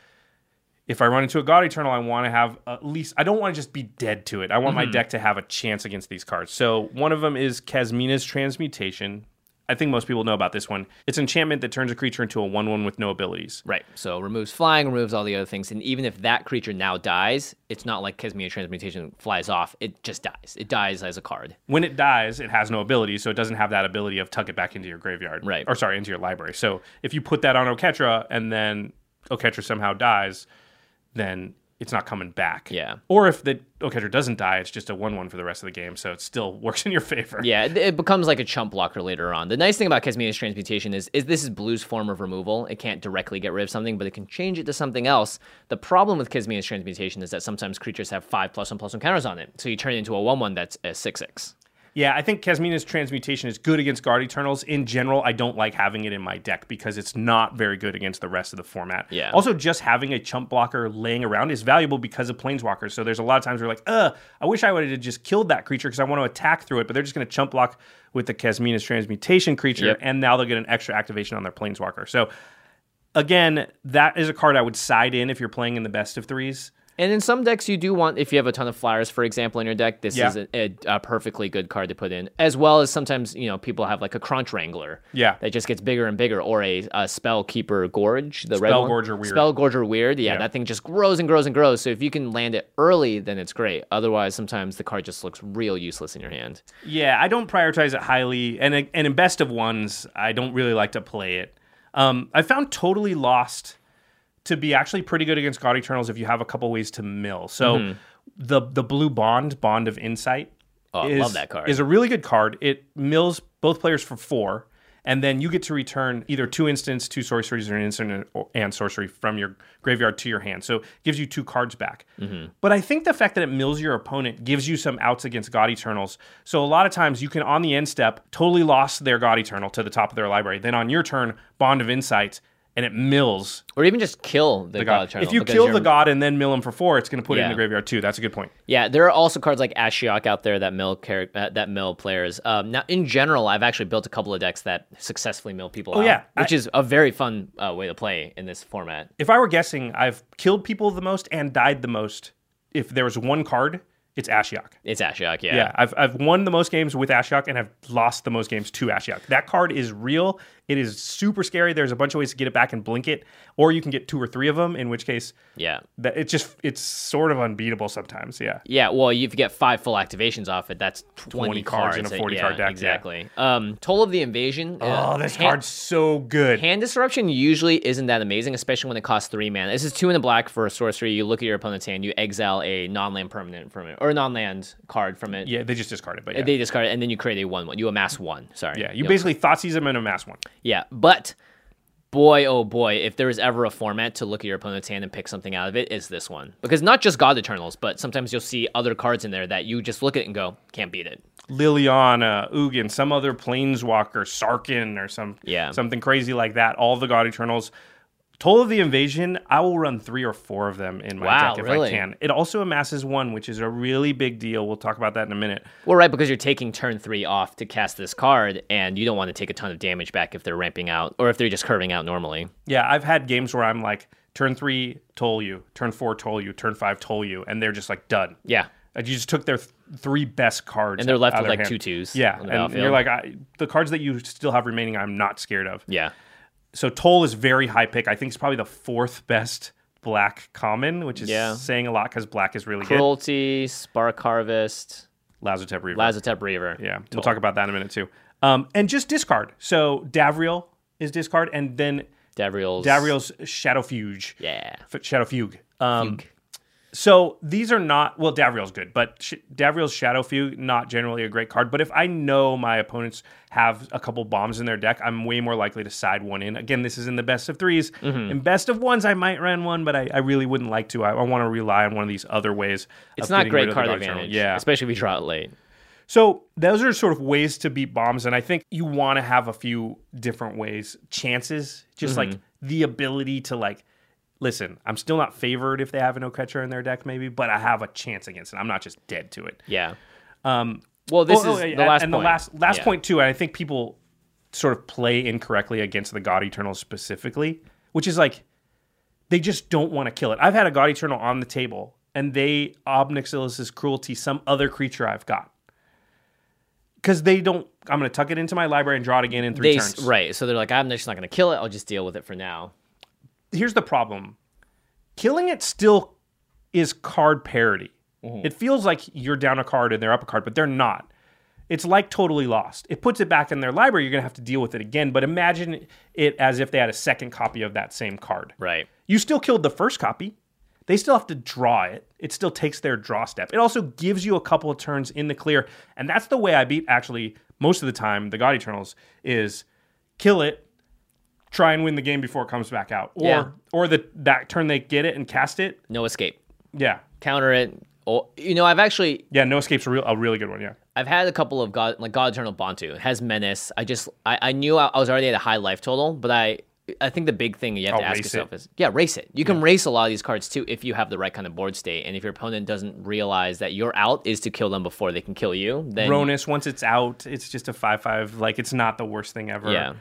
if I run into a God Eternal, I want to have at least, I don't want to just be dead to it. I want my deck to have a chance against these cards. So one of them is Kasmina's Transmutation. I think most people know about this one. It's an enchantment that turns a creature into a 1/1 with no abilities. Right. So removes flying, removes all the other things. And even if that creature now dies, it's not like Kasmina's Transmutation flies off. It just dies. It dies as a card. When it dies, it has no ability, so it doesn't have that ability of tuck it back into your graveyard. Right. Into your library. So if you put that on Oketra and then Oketra somehow dies, then it's not coming back. Yeah. Or if the Oketra doesn't die, it's just a 1/1 for the rest of the game, so it still works in your favor. Yeah, it becomes like a chump blocker later on. The nice thing about Kasmina's Transmutation is this is Blue's form of removal. It can't directly get rid of something, but it can change it to something else. The problem with Kasmina's Transmutation is that sometimes creatures have 5+1/+1 counters on it, so you turn it into a 1/1 that's a 6/6. Yeah, I think Kasmina's Transmutation is good against Guard Eternals. In general, I don't like having it in my deck because it's not very good against the rest of the format. Yeah. Also, just having a chump blocker laying around is valuable because of Planeswalkers. So there's a lot of times where I wish I would have just killed that creature because I want to attack through it, but they're just going to chump block with the Kasmina's Transmutation creature, and now they'll get an extra activation on their Planeswalker. So again, that is a card I would side in if you're playing in the best of threes. And in some decks, you do want, if you have a ton of flyers, for example, in your deck, this is a perfectly good card to put in. As well as sometimes, people have a Crunch Wrangler that just gets bigger and bigger, or a Spellkeeper Gorge. The red one. Spellgorger Weird. Spellgorger Weird, yeah, that thing just grows and grows and grows. So if you can land it early, then it's great. Otherwise, sometimes the card just looks real useless in your hand. Yeah, I don't prioritize it highly. And in best of ones, I don't really like to play it. I found Totally Lost to be actually pretty good against God Eternals if you have a couple ways to mill. So the blue Bond of Insight, love that card. Is a really good card. It mills both players for 4, and then you get to return either 2 instants, 2 sorceries, or an instant and sorcery from your graveyard to your hand. So it gives you 2 cards back. But I think the fact that it mills your opponent gives you some outs against God Eternals. So a lot of times you can, on the end step, totally lost their God Eternal to the top of their library. Then on your turn, Bond of Insight, and it mills. Or even just kill the God Eternal. If you kill the God and then mill him for 4, it's going to put it in the graveyard too. That's a good point. Yeah, there are also cards like Ashiok out there that mill players. Now, in general, I've actually built a couple of decks that successfully mill people out, which is a very fun way to play in this format. If I were guessing, I've killed people the most and died the most. If there was one card, it's Ashiok. It's Ashiok, yeah. Yeah, I've won the most games with Ashiok, and I've lost the most games to Ashiok. That card is real. It is super scary. There's a bunch of ways to get it back and blink it, or you can get 2 or 3 of them, in which case, it's sort of unbeatable sometimes, Yeah, well, if you get 5 full activations off it, that's 20 cards in a 40-card deck. Exactly. Toll of the Invasion. This card's so good. Hand Disruption usually isn't that amazing, especially when it costs 3 mana. This is 2 in the black for a sorcery. You look at your opponent's hand, you exile a non-land permanent from it, or a non-land card from it. Yeah, they just discard it, but They discard it, and then you create a 1/1. You amass 1, sorry. Yeah, you basically Thoughtseize them and amass 1. Yeah, but boy, oh boy, if there is ever a format to look at your opponent's hand and pick something out of it, it's this one. Because not just God Eternals, but sometimes you'll see other cards in there that you just look at it and go, can't beat it. Liliana, Ugin, some other Planeswalker, Sarkhan, or something crazy like that. All the God Eternals. Toll of the Invasion, I will run 3 or 4 of them in my deck if I can. It also amasses 1, which is a really big deal. We'll talk about that in a minute. Well, right, because you're taking turn 3 off to cast this card, and you don't want to take a ton of damage back if they're ramping out, or if they're just curving out normally. Yeah, I've had games where I'm like, turn 3, toll you. Turn 4, toll you. Turn 5, toll you. And they're just like, done. Yeah. Like, you just took their 3 best cards. And they're left with like hand. 2/2s. Yeah, and you're like, the cards that you still have remaining, I'm not scared of. Yeah. So Toll is very high pick. I think it's probably the 4th best black common, which is saying a lot because black is really Cruelty, Spark Harvest, Lazotep Reaver. Lazotep Reaver. Yeah, we'll talk about that in a minute too. And just discard. So Davriel is discard, and then Davriel's Shadow Fugue. Yeah. Shadow Fugue. So these are not, well, Davriel's good, but Davriel's Shadow Fugue, not generally a great card. But if I know my opponents have a couple bombs in their deck, I'm way more likely to side one in. Again, this is in the best of 3s. Mm-hmm. In best of 1s, I might run one, but I really wouldn't like to. I want to rely on one of these other ways. It's not great card advantage, especially if you draw it late. So those are sort of ways to beat bombs, and I think you want to have a few different ways. Chances, just like the ability to like, listen, I'm still not favored if they have an Oketra in their deck, maybe, but I have a chance against it. I'm not just dead to it. Yeah. Well, this is the last and point. the last point too. And I think people sort of play incorrectly against the God Eternals specifically, which is like they just don't want to kill it. I've had a God Eternal on the table, and they Ob Nixilis' Cruelty some other creature I've got. Because they don't, I'm going to tuck it into my library and draw it again in 3 turns. Right. So they're like, I'm just not going to kill it. I'll just deal with it for now. Here's the problem. Killing it still is card parity. Mm-hmm. It feels like you're down a card and they're up a card, but they're not. It's like Totally Lost. It puts it back in their library. You're going to have to deal with it again, but imagine it as if they had a second copy of that same card. Right. You still killed the first copy. They still have to draw it. It still takes their draw step. It also gives you a couple of turns in the clear. And that's the way I beat, actually, most of the time, the God Eternals, is kill it, try and win the game before it comes back out. Or that turn they get it and cast it. No escape. Yeah. Counter it. Or, I've actually... Yeah, no escape's a really good one, yeah. I've had a couple of God Eternal Bantu. It has Menace. I knew I was already at a high life total, but I think the big thing you have to ask yourself is, race it. You can race a lot of these cards too if you have the right kind of board state, and if your opponent doesn't realize that your out is to kill them before they can kill you. Then Ronus, once it's out, it's just a 5/5. Like, it's not the worst thing ever. Yeah.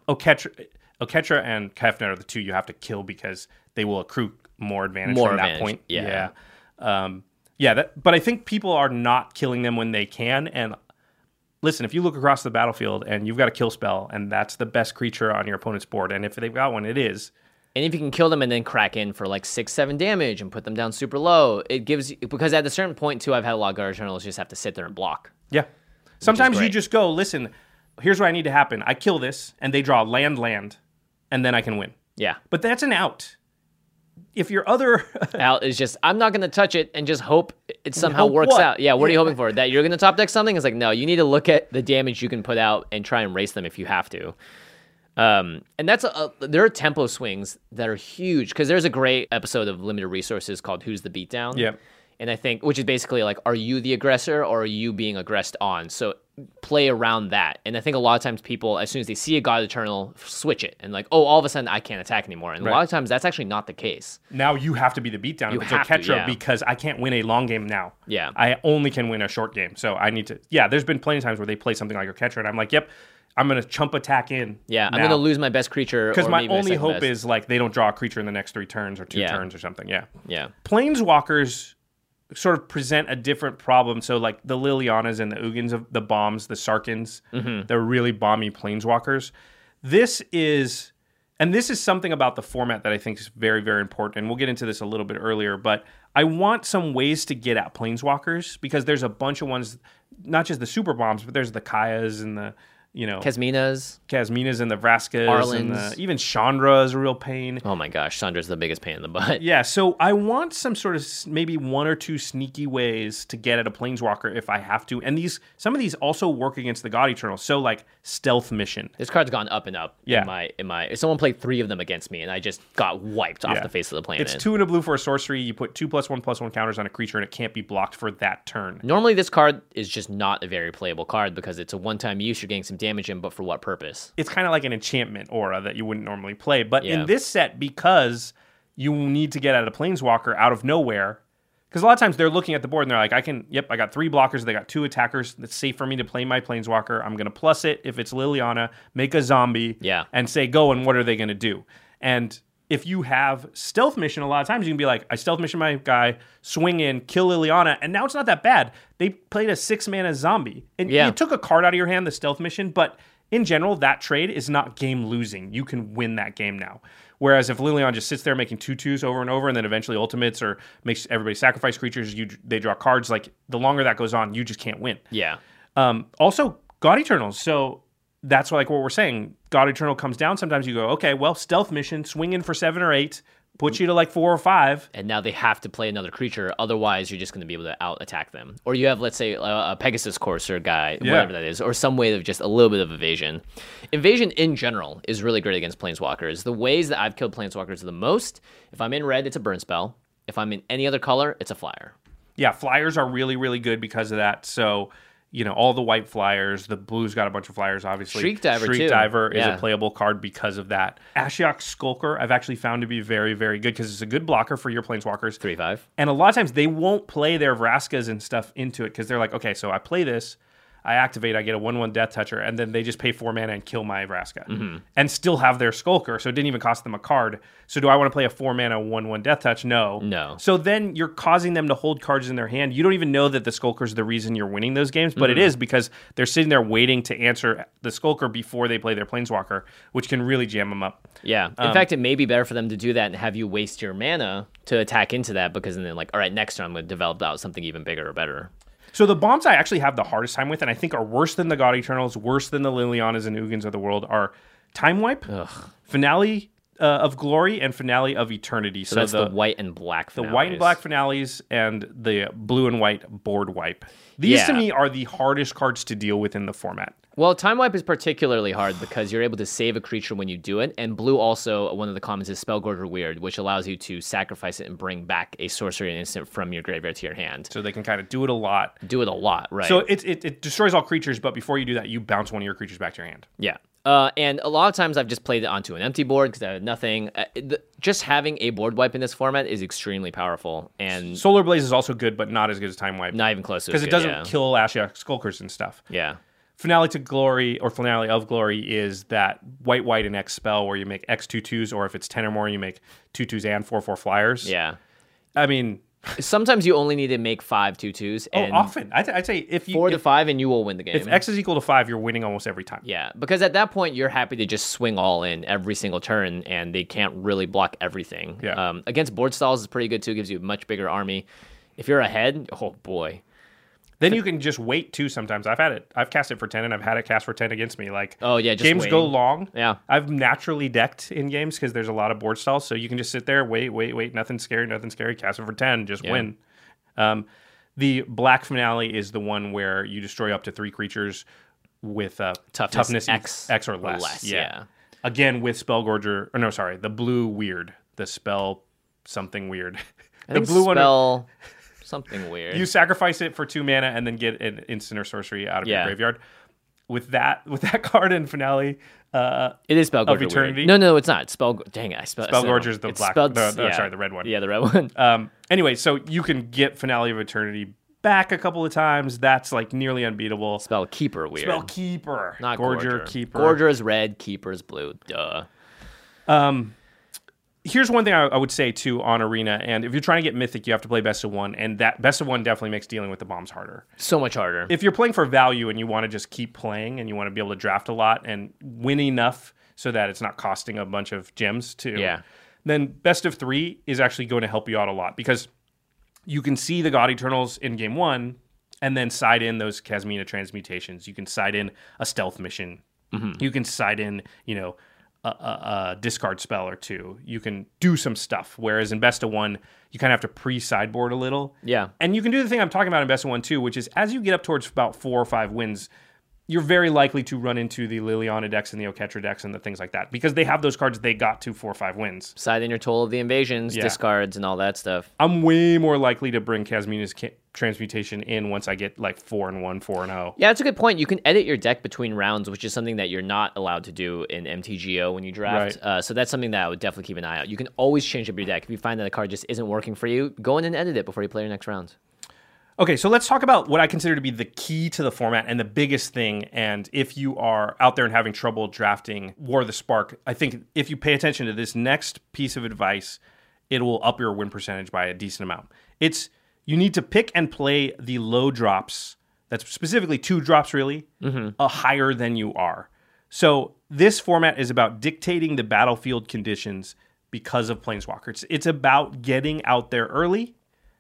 Oketra and Kefnet are the 2 you have to kill because they will accrue more advantage from that point. Yeah. But I think people are not killing them when they can, and listen, if you look across the battlefield and you've got a kill spell and that's the best creature on your opponent's board, and if they've got one, it is. And if you can kill them and then crack in for like 6-7 damage and put them down super low, it gives you, because at a certain point too, I've had a lot of God Eternals just have to sit there and block. Yeah. Sometimes you just go, listen, here's what I need to happen. I kill this and they draw land, and then I can win. Yeah. But that's an out. If your other out is just, I'm not going to touch it and just hope it somehow works out. Yeah, what are you hoping for? That you're going to top deck something? It's like, no, you need to look at the damage you can put out and try and race them if you have to. And that's there are tempo swings that are huge, because there's a great episode of Limited Resources called Who's the Beatdown? Yeah. And I think, which is basically like, are you the aggressor or are you being aggressed on? So play around that. And I think a lot of times people, as soon as they see a God Eternal, switch it and like, all of a sudden I can't attack anymore. And a lot of times that's actually not the case. Now you have to be the beatdown if it's Oketra, because I can't win a long game now. Yeah. I only can win a short game. So I need to, there's been plenty of times where they play something like Oketra and I'm like, yep, I'm going to chump attack in. Yeah, I'm going to lose my best creature. Because my only hope is like they don't draw a creature in the next 3 turns or 2 turns or something. Yeah. Yeah. Planeswalkers sort of present a different problem. So like the Lilianas and the Ugins of the bombs, the Sarkhans, they're really bomby Planeswalkers. This is something about the format that I think is very, very important. And we'll get into this a little bit earlier, but I want some ways to get at Planeswalkers, because there's a bunch of ones, not just the super bombs, but there's the Kayas and Kazmina's and the Vraskas. Arlen's. Even Chandra is a real pain. Oh my gosh, Chandra's the biggest pain in the butt. Yeah, so I want some sort of maybe one or two sneaky ways to get at a Planeswalker if I have to. And some of these also work against the God Eternals. So like Stealth Mission. This card's gone up and up. Yeah. In my someone played 3 of them against me and I just got wiped off the face of the planet. It's 2 and a blue for a sorcery. You put 2+1/+1 counters on a creature and it can't be blocked for that turn. Normally this card is just not a very playable card because it's a one-time use, you're getting some damage in, but for what purpose? It's kind of like an enchantment aura that you wouldn't normally play. But in this set, because you need to get at a Planeswalker out of nowhere, because a lot of times they're looking at the board and they're like, I got 3 blockers, they got 2 attackers, it's safe for me to play my Planeswalker. I'm going to plus it if it's Liliana, make a zombie, and say go, and what are they going to do? And if you have Stealth Mission, a lot of times you can be like, I Stealth Mission my guy, swing in, kill Liliana, and now it's not that bad. They played a 6-mana zombie. And you took a card out of your hand, the Stealth Mission, but in general, that trade is not game losing. You can win that game now. Whereas if Liliana just sits there making 2/2s over and over and then eventually ultimates or makes everybody sacrifice creatures, they draw cards, like the longer that goes on, you just can't win. Yeah. Also, God Eternals. So that's like what we're saying. God Eternal comes down. Sometimes you go, okay, well, Stealth Mission, swing in for 7 or 8, put you to like 4 or 5. And now they have to play another creature. Otherwise, you're just going to be able to out-attack them. Or you have, let's say, a Pegasus Courser guy, whatever that is, or some way of just a little bit of evasion. Evasion in general is really great against Planeswalkers. The ways that I've killed Planeswalkers the most, if I'm in red, it's a burn spell. If I'm in any other color, it's a flyer. Yeah, flyers are really, really good because of that. So, all the white flyers, the blue's got a bunch of flyers, obviously. Shriek Diver, Shriek Diver is a playable card because of that. Ashiok Skulker, I've actually found to be very, very good because it's a good blocker for your Planeswalkers. 3/5. And a lot of times they won't play their Vraskas and stuff into it because they're like, okay, so I play this, I activate, I get a 1/1 Death Toucher, and then they just pay 4 mana and kill my Vraska. And still have their Skulker, so it didn't even cost them a card. So do I want to play a 4 mana 1/1 Death Touch? No. So then you're causing them to hold cards in their hand. You don't even know that the Skulker's the reason you're winning those games, but it is because they're sitting there waiting to answer the Skulker before they play their Planeswalker, which can really jam them up. Yeah. In fact, it may be better for them to do that and have you waste your mana to attack into that because then like, all right, next turn I'm going to develop out something even bigger or better. So the bombs I actually have the hardest time with, and I think are worse than the God Eternals, worse than the Lilianas and Ugins of the world, are Time Wipe, Finale of Glory, and Finale of Eternity. So that's the white and black finales. The white and black finales and the blue and white board wipe. These to me are the hardest cards to deal with in the format. Well, Time Wipe is particularly hard because you're able to save a creature when you do it, and blue also, one of the commons is Spellgorger Weird, which allows you to sacrifice it and bring back a sorcery and instant from your graveyard to your hand. So they can kind of do it a lot. Right. So it destroys all creatures, but before you do that, you bounce one of your creatures back to your hand. Yeah. And a lot of times I've just played it onto an empty board because I had nothing. Just having a board wipe in this format is extremely powerful. And Solar Blaze is also good, but not as good as Time Wipe. Not even close to because it doesn't kill Ashiok Skulkers and stuff. Yeah. Finale to Glory or Finale of Glory is that white and X spell where you make X 2/2s, or if it's 10 or more, you make 2/2s and 4/4 flyers. Yeah. I mean, sometimes you only need to make 5 2/2s. And often. I'd say if you 4 to 5 and you will win the game. If X is equal to 5, you're winning almost every time. Yeah, because at that point you're happy to just swing all in every single turn, and they can't really block everything. Yeah. Against board stalls is pretty good too. Gives you a much bigger army. If you're ahead, oh boy. Then you can just wait too. Sometimes I've cast it for 10, and I've had it cast for 10 against me. Like, just games waiting. go long. Yeah, I've naturally decked in games because there's a lot of board stalls, so you can just sit there, wait. Nothing scary. Cast it for 10, just win. The black finale is the one where you destroy up to 3 creatures with toughness X or less. Yeah. Again with Spellgorger. Or no, sorry, the blue weird. The spell something weird. The blue one. Something weird. You sacrifice it for 2 mana and then get an instant or sorcery out of your graveyard. With that card in Finale, it is Spellgorger of Eternity. Weird. No, it's not. Dang it! Spellgorger's the black. Sorry, the red one. Yeah, the red one. Anyway, so you can get Finale of Eternity back a couple of times. That's like nearly unbeatable. Spellkeeper Weird. Spellkeeper, not Gorger. Keeper. Gorger is red. Keeper is blue. Duh. Here's one thing I would say, too, on Arena, and if you're trying to get Mythic, you have to play Best of 1, and that Best of 1 definitely makes dealing with the bombs harder. So much harder. If you're playing for value and you want to just keep playing and you want to be able to draft a lot and win enough so that it's not costing a bunch of gems, too, then Best of 3 is actually going to help you out a lot because you can see the God Eternals in Game 1, and then side in those Kasmina transmutations. You can side in a stealth mission. You can side in, a discard spell or two. You can do some stuff. Whereas in Best of One, you kind of have to pre-sideboard a little. Yeah. And you can do the thing I'm talking about in Best of One too, which is as you get up towards about 4 or 5 wins, you're very likely to run into the Liliana decks and the Oketra decks and the things like that because they have those cards they got to 4 or 5 wins. Side in your Toll of the Invasions, discards, and all that stuff. I'm way more likely to bring Kasmina's transmutation in once I get like 4-1, 4-0. Yeah, that's a good point. You can edit your deck between rounds, which is something that you're not allowed to do in MTGO when you draft. Right. So that's something that I would definitely keep an eye out. You can always change up your deck. If you find that a card just isn't working for you, go in and edit it before you play your next round. Okay, so let's talk about what I consider to be the key to the format and the biggest thing. And if you are out there and having trouble drafting War of the Spark, I think if you pay attention to this next piece of advice, it will up your win percentage by a decent amount. You need to pick and play the low drops, that's specifically 2 drops really, higher than you are. So this format is about dictating the battlefield conditions because of Planeswalker. It's about getting out there early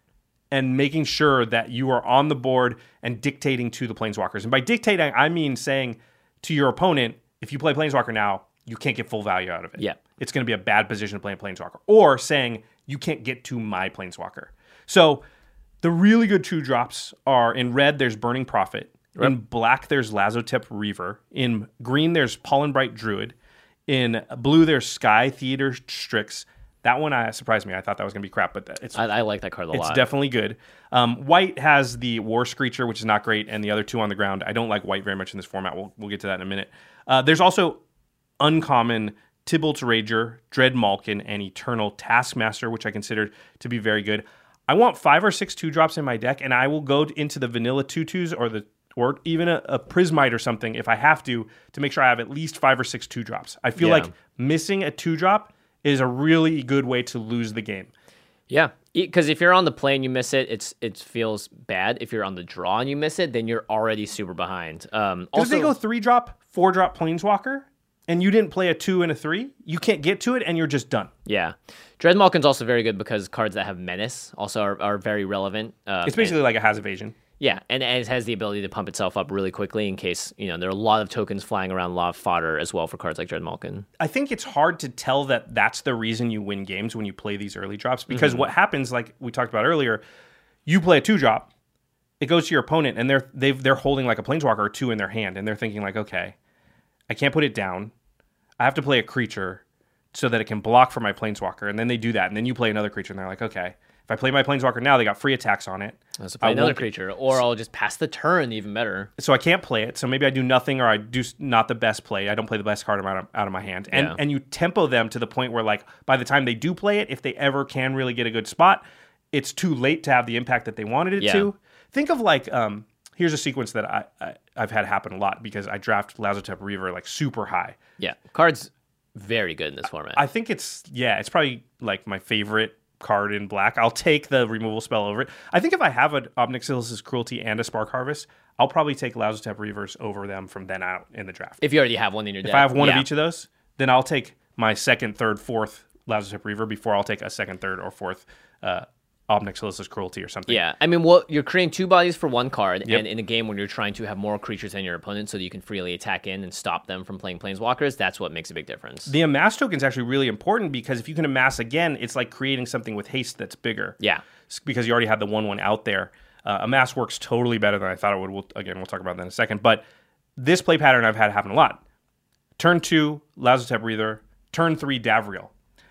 and making sure that you are on the board and dictating to the Planeswalkers. And by dictating, I mean saying to your opponent, if you play Planeswalker now, you can't get full value out of it. Yeah. It's going to be a bad position to play a Planeswalker. Or saying, you can't get to my Planeswalker. So the really good 2 drops are in red, there's Burning Prophet. Yep. In black, there's Lazotep Reaver. In green, there's Pollenbright Druid. In blue, there's Sky Theater Strix. That one surprised me. I thought that was going to be crap, but I like that card a lot. It's definitely good. White has the War Screecher, which is not great, and the other 2 on the ground. I don't like white very much in this format. We'll get to that in a minute. There's also uncommon Tybalt's Rager, Dread Malkin, and Eternal Taskmaster, which I considered to be very good. I want 5 or 6 2-drops in my deck, and I will go into the vanilla 2/2s or even a Prismite or something if I have to make sure I have at least 5 or 6 2-drops. I feel like missing a 2-drop is a really good way to lose the game. Yeah, because if you're on the play and you miss it, it feels bad. If you're on the draw and you miss it, then you're already super behind. If they go 3-drop, 4-drop Planeswalker, and you didn't play a 2 and a 3, you can't get to it, and you're just done. Yeah. Dread Malkin's also very good because cards that have Menace also are very relevant. It's basically like it has evasion. Yeah, and it has the ability to pump itself up really quickly in case, there are a lot of tokens flying around, a lot of fodder as well for cards like Dread Malkin. I think it's hard to tell that that's the reason you win games when you play these early drops, because what happens, like we talked about earlier, you play a 2-drop, it goes to your opponent, and they're holding like a Planeswalker or 2 in their hand, and they're thinking like, okay, I can't put it down. I have to play a creature so that it can block for my Planeswalker, and then they do that, and then you play another creature, and they're like, okay, if I play my Planeswalker now, they got free attacks on it. So play another creature, or I'll just pass the turn, even better. So I can't play it, so maybe I do nothing, or I do not the best play. I don't play the best card out of my hand. And you tempo them to the point where, like, by the time they do play it, if they ever can really get a good spot, it's too late to have the impact that they wanted it to. Think of, like, here's a sequence that I've had happen a lot, because I draft Lazotep Reaver, like, super high. Yeah, card's very good in this format. I think it's probably, like, my favorite card in black. I'll take the removal spell over it. I think if I have an Obnixilis' Cruelty and a Spark Harvest, I'll probably take Lazotep Reavers over them from then out in the draft. If you already have one in your deck. If I have one of each of those, then I'll take my 2nd, 3rd, 4th Lazotep Reaver before I'll take a 2nd, 3rd, or 4th Obnixilis' Cruelty or something. Yeah, I mean, you're creating 2 bodies for 1 card, and in a game when you're trying to have more creatures than your opponent so that you can freely attack in and stop them from playing Planeswalkers, that's what makes a big difference. The amass token is actually really important, because if you can amass again, it's like creating something with haste that's bigger. Yeah. Because you already have the 1/1 out there. Amass works totally better than I thought it would. We'll talk about that in a second. But this play pattern I've had happen a lot. Turn 2, Lazotep Reaver. Turn 3, Davriel.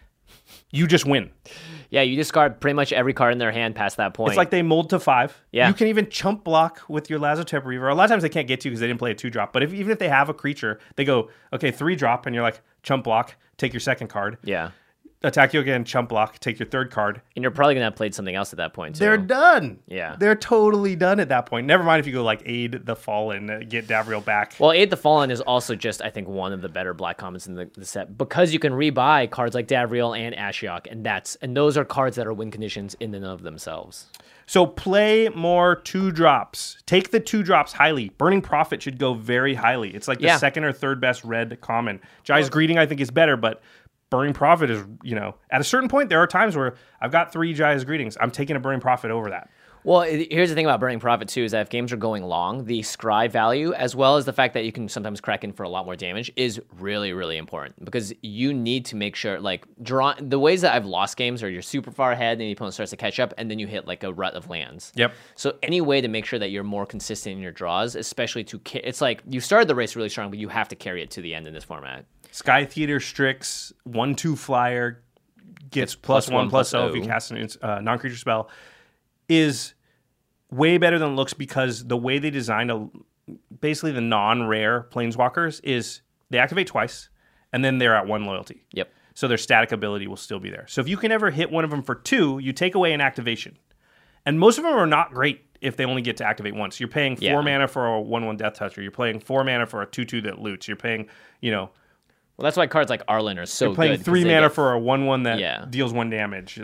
You just win. Yeah, you discard pretty much every card in their hand past that point. It's like they mold to 5. Yeah. You can even chump block with your Lazotep Reaver. A lot of times they can't get to you because they didn't play a 2-drop. But even if they have a creature, they go, okay, 3-drop, and you're like, chump block, take your 2nd card. Yeah. Attack you again, chump block, take your 3rd card. And you're probably going to have played something else at that point, too. They're done. Yeah. They're totally done at that point. Never mind if you go, like, Aid the Fallen, get Davriel back. Well, Aid the Fallen is also just, I think, one of the better black commons in the set, because you can rebuy cards like Davriel and Ashiok, and those are cards that are win conditions in and of themselves. So play more 2-drops. Take the 2-drops highly. Burning Prophet should go very highly. It's like the 2nd or 3rd best red common. Jai's Greeting, I think, is better, but Burning Prophet is, at a certain point, there are times where I've got 3 Jai's Greetings. I'm taking a Burning Prophet over that. Well, here's the thing about Burning Prophet, too, is that if games are going long, the scry value, as well as the fact that you can sometimes crack in for a lot more damage, is really, really important. Because you need to make sure, like, the ways that I've lost games are you're super far ahead, and the opponent starts to catch up, and then you hit, like, a rut of lands. Yep. So any way to make sure that you're more consistent in your draws, especially it's like, you started the race really strong, but you have to carry it to the end in this format. Sky Theater Strix, 1/2 flyer, gets +1/+0 if you cast a non-creature spell, is way better than it looks because the way they designed basically the non-rare planeswalkers is they activate twice and then they're at 1 loyalty. Yep. So their static ability will still be there. So if you can ever hit one of them for 2, you take away an activation. And most of them are not great if they only get to activate once. You're paying 4 mana for a 1/1 Death Toucher. You're paying 4 mana for a 2/2 that loots. You're paying, Well, that's why cards like Arlen are so good. You're paying 3 mana for a 1/1 that deals 1 damage.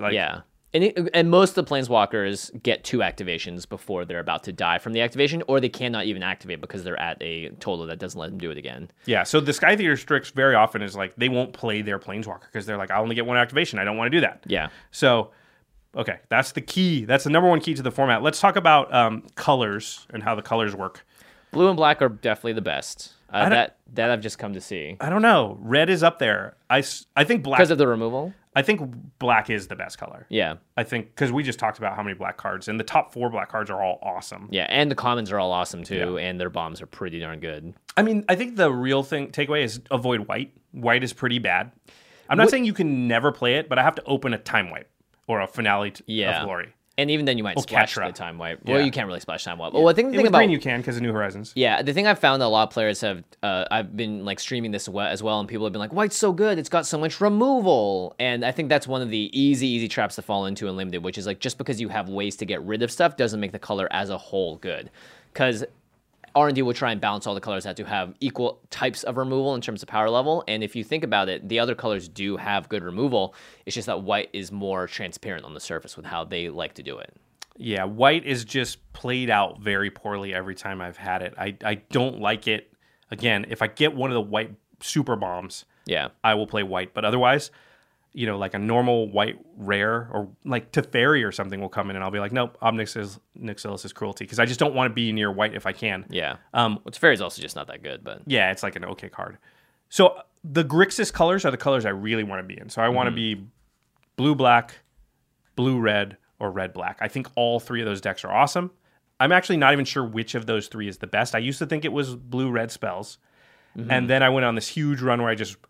And most of the Planeswalkers get 2 activations before they're about to die from the activation, or they cannot even activate because they're at a total that doesn't let them do it again. Yeah, so the Sky Theater Strix very often is like, they won't play their Planeswalker because they're like, I only get 1 activation. I don't want to do that. Yeah. So, okay, that's the key. That's the number 1 key to the format. Let's talk about colors and how the colors work. Blue and black are definitely the best. That I've just come to see. I don't know. Red is up there. I think black... Because of the removal? I think black is the best color. Yeah. I think, because we just talked about how many black cards, and the top 4 black cards are all awesome. Yeah, and the commons are all awesome too, and their bombs are pretty darn good. I mean, I think the real takeaway is avoid white. White is pretty bad. I'm not saying you can never play it, but I have to open a time wipe or a finale of glory. And even then, you might splash the time wipe. Well, you can't really splash time wipe. Yeah. Well, I think the thing about green you can because of New Horizons. Yeah, the thing I've found that a lot of players have, I've been like streaming this as well, and people have been like, "White's so good; it's got so much removal." And I think that's one of the easy traps to fall into in limited, which is like just because you have ways to get rid of stuff doesn't make the color as a whole good, because R&D will try and balance all the colors out to have equal types of removal in terms of power level. And if you think about it, the other colors do have good removal. It's just that white is more transparent on the surface with how they like to do it. Yeah, white is just played out very poorly every time I've had it. I don't like it. Again, if I get one of the white super bombs, I will play white. But otherwise, like a normal white rare or like Teferi or something will come in and I'll be like, nope, Ob Nixilis' Cruelty, because I just don't want to be near white if I can. Yeah. Teferi's also just not that good, but yeah, it's like an okay card. So the Grixis colors are the colors I really want to be in. So I want to be blue-black, blue-red, or red-black. I think all 3 of those decks are awesome. I'm actually not even sure which of those 3 is the best. I used to think it was blue-red spells. And then I went on this huge run where I just,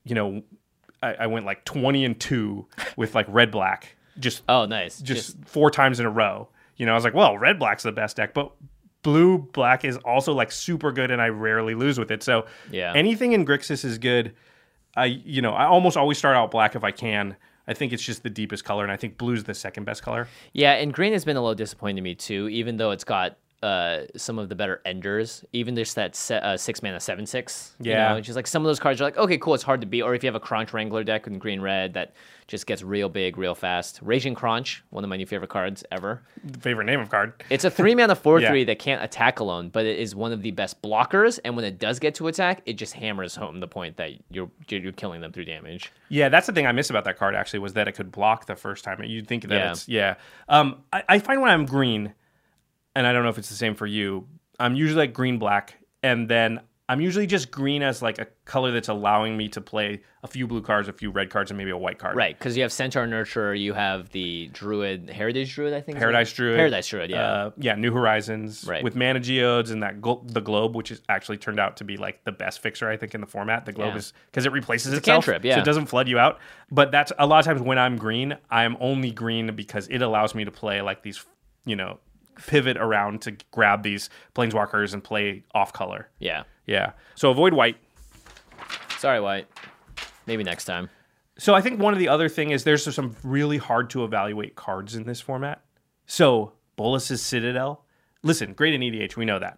I went like 20-2 with like red-black. Just oh, nice. Just 4 times in a row. I was like, well, red-black's the best deck, but blue-black is also like super good and I rarely lose with it. So anything in Grixis is good. I almost always start out black if I can. I think it's just the deepest color, and I think blue's the second best color. Yeah, and green has been a little disappointing to me too, even though it's got some of the better enders. Even just that 6 mana 7/6. Yeah, just like some of those cards are like, okay, cool, it's hard to beat. Or if you have a Crunch Wrangler deck in green red that just gets real big, real fast. Raging Crunch, one of my new favorite cards ever. Favorite name of card. It's a 3 mana 4/3 that can't attack alone, but it is one of the best blockers. And when it does get to attack, it just hammers home the point that you're killing them through damage. Yeah, that's the thing I miss about that card. Actually, was that it could block the first time. You'd think that I find when I'm green, and I don't know if it's the same for you, I'm usually like green-black, and then I'm usually just green as like a color that's allowing me to play a few blue cards, a few red cards, and maybe a white card. Right, because you have Centaur Nurturer, you have the Druid, Heritage Druid, I think. Paradise Druid, yeah. New Horizons, right. With Mana Geodes and that the Globe, which is actually turned out to be like the best fixer, I think, in the format. The Globe is because it replaces itself, cantrip, so it doesn't flood you out. But that's a lot of times when I'm green, I'm only green because it allows me to play like these, pivot around to grab these planeswalkers and play off color. Yeah. So avoid white. Sorry, white. Maybe next time. So I think one of the other thing is there's some really hard to evaluate cards in this format. So Bolas's Citadel. Listen, great in EDH, we know that.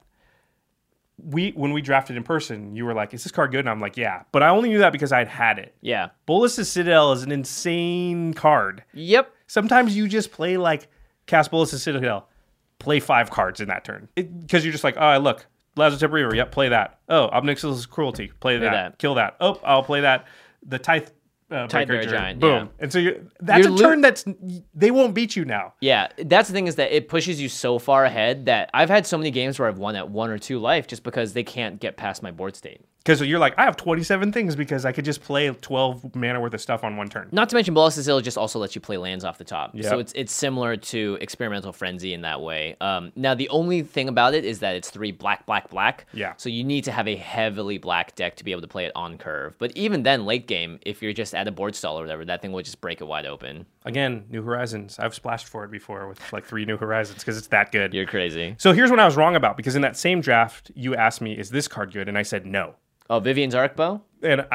When we drafted in person, you were like, is this card good? And I'm like, yeah. But I only knew that because I'd had it. Yeah. Bolas's Citadel is an insane card. Yep. Sometimes you just play like cast Bolas's Citadel. Play 5 cards in that turn. Because you're just like, oh, look, Lazotep Reaver, yep, play that. Oh, Ob Nixilis' Cruelty, play that. Kill that. Oh, I'll play that. The Tithe Tidebearer Breaker Giant, boom. yeah. And so that's You're a turn they won't beat you now. Yeah, that's the thing is that it pushes you so far ahead that I've had so many games where I've won at 1 or 2 life just because they can't get past my board state. Because you're like, I have 27 things because I could just play 12 mana worth of stuff on one turn. Not to mention, Bolas Azil just also lets you play lands off the top. Yep. So it's similar to Experimental Frenzy in that way. Now, the only thing about it is that it's 3 black, black, black. Yeah. So you need to have a heavily black deck to be able to play it on curve. But even then, late game, if you're just at a board stall or whatever, that thing will just break it wide open. Again, New Horizons. I've splashed for it before with like 3 New Horizons because it's that good. You're crazy. So here's what I was wrong about, because in that same draft, you asked me, is this card good? And I said no. Oh, Vivian's Arcbow? And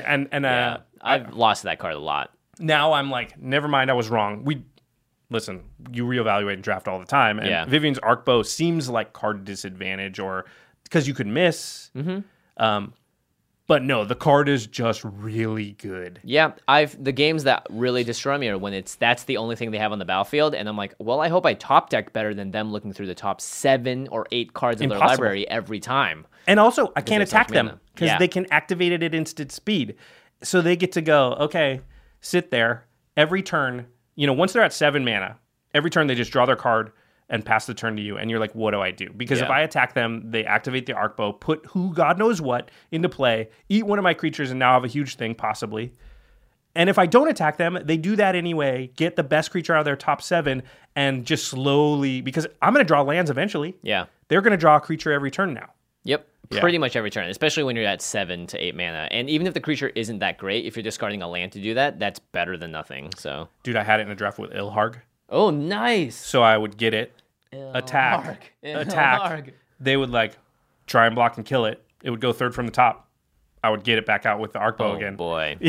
I've lost that card a lot. Now I'm like, never mind, I was wrong. Listen, you reevaluate and draft all the time. And Vivian's Arcbow seems like card disadvantage or because you could miss. Mm-hmm. But no, the card is just really good. Yeah, the games that really destroy me are when that's the only thing they have on the battlefield, and I'm like, well, I hope I top deck better than them looking through the top 7 or 8 cards of their library every time. And also, I can't attack them because they can activate it at instant speed. So they get to go, okay, sit there every turn. Once they're at 7 mana, every turn they just draw their card and pass the turn to you, and you're like, what do I do? Because if I attack them, they activate the Arcbow, put who God knows what into play, eat one of my creatures, and now have a huge thing, possibly. And if I don't attack them, they do that anyway, get the best creature out of their top 7, and just slowly, because I'm going to draw lands eventually. Yeah. They're going to draw a creature every turn now. Yep. Pretty much every turn, especially when you're at 7 to 8 mana. And even if the creature isn't that great, if you're discarding a land to do that, that's better than nothing. So, dude, I had it in a draft with Ilharg. Oh, nice. So I would get it, attack. They would try and block and kill it. It would go 3rd from the top. I would get it back out with the Arcbow again. Boy.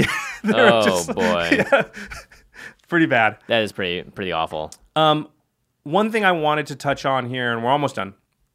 Boy. Pretty bad. That is pretty awful. One thing I wanted to touch on here, and we're almost done,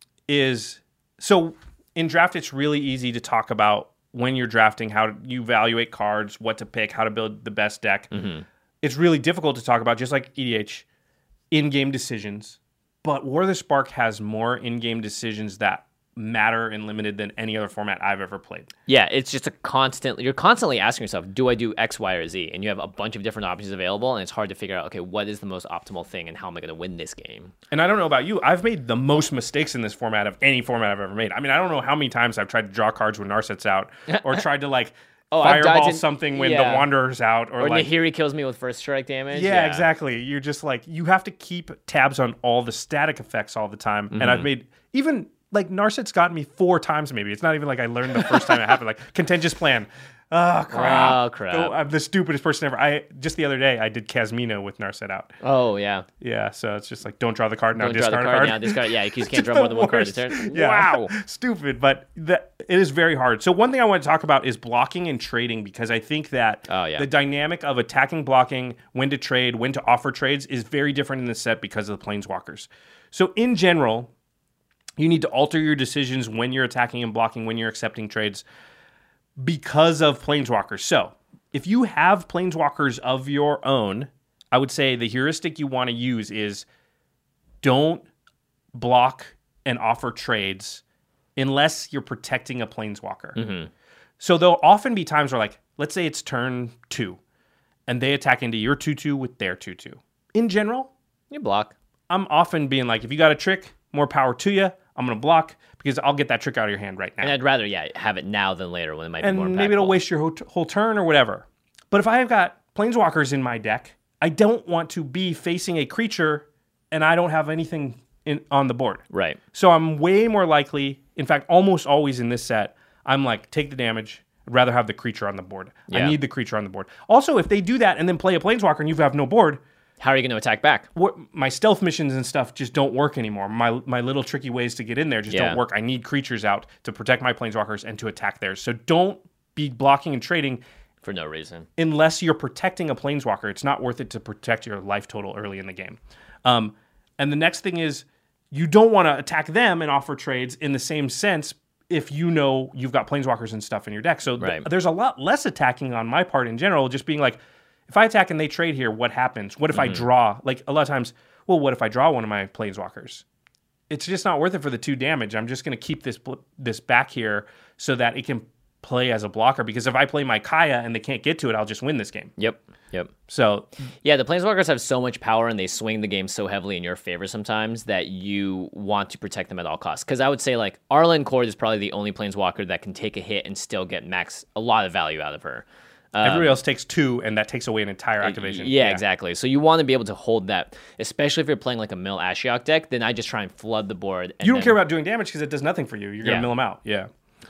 is so in draft it's really easy to talk about when you're drafting, how you evaluate cards, what to pick, how to build the best deck. Mm-hmm. It's really difficult to talk about, just like EDH, in-game decisions. But War of the Spark has more in-game decisions that matter and limited than any other format I've ever played. Yeah, it's just you're constantly asking yourself, do I do X, Y, or Z? And you have a bunch of different options available, and it's hard to figure out, okay, what is the most optimal thing and how am I going to win this game? And I don't know about you, I've made the most mistakes in this format of any format I've ever made. I mean, I don't know how many times I've tried to draw cards when Narset's out, or tried to fireball something when the Wanderer's out. Or Nahiri kills me with first strike damage. Yeah, exactly. You're just you have to keep tabs on all the static effects all the time. Mm-hmm. And I've made, even Narset's gotten me 4 times maybe. It's not even I learned the first time it happened. Contentious plan. Oh, crap. Oh, crap. I'm the stupidest person ever. Just the other day, I did Casmino with Narset out. Oh, yeah. Yeah, so it's just don't draw the card, now don't discard draw the card. Now discard. Yeah, you can't draw more than one card at a turn. Yeah. Wow. Stupid, but it is very hard. So one thing I want to talk about is blocking and trading, because I think that the dynamic of attacking, blocking, when to trade, when to offer trades is very different in this set because of the Planeswalkers. So in general, you need to alter your decisions when you're attacking and blocking, when you're accepting trades, because of Planeswalkers. So if you have Planeswalkers of your own, I would say the heuristic you want to use is don't block and offer trades unless you're protecting a Planeswalker. Mm-hmm. So there'll often be times where, let's say it's turn 2, and they attack into your 2/2 with their 2/2. In general, you block. I'm often being if you got a trick, more power to you. I'm going to block because I'll get that trick out of your hand right now. And I'd rather, have it now than later when it might be more impactful. And maybe it'll waste your whole turn or whatever. But if I've got Planeswalkers in my deck, I don't want to be facing a creature and I don't have anything on the board. Right. So I'm way more likely, in fact, almost always in this set, I'm take the damage. I'd rather have the creature on the board. Yeah. I need the creature on the board. Also, if they do that and then play a Planeswalker and you have no board, how are you going to attack back? My stealth missions and stuff just don't work anymore. My little tricky ways to get in there just don't work. I need creatures out to protect my Planeswalkers and to attack theirs. So don't be blocking and trading for no reason. Unless you're protecting a Planeswalker. It's not worth it to protect your life total early in the game. And the next thing is you don't want to attack them and offer trades in the same sense if you know you've got Planeswalkers and stuff in your deck. So there's a lot less attacking on my part in general, just being if I attack and they trade here, what happens? What if I draw? A lot of times, what if I draw one of my Planeswalkers? It's just not worth it for the 2 damage. I'm just going to keep this back here so that it can play as a blocker, because if I play my Kaya and they can't get to it, I'll just win this game. Yep. So yeah, the Planeswalkers have so much power and they swing the game so heavily in your favor sometimes that you want to protect them at all costs. Because I would say like Arlen Cord is probably the only Planeswalker that can take a hit and still get a lot of value out of her. Everybody else takes 2, and that takes away an entire activation. Yeah, exactly. So you want to be able to hold that, especially if you're playing like a Mill Ashiok deck. Then I just try and flood the board. And you don't care about doing damage because it does nothing for you. You're going to mill them out. Yeah.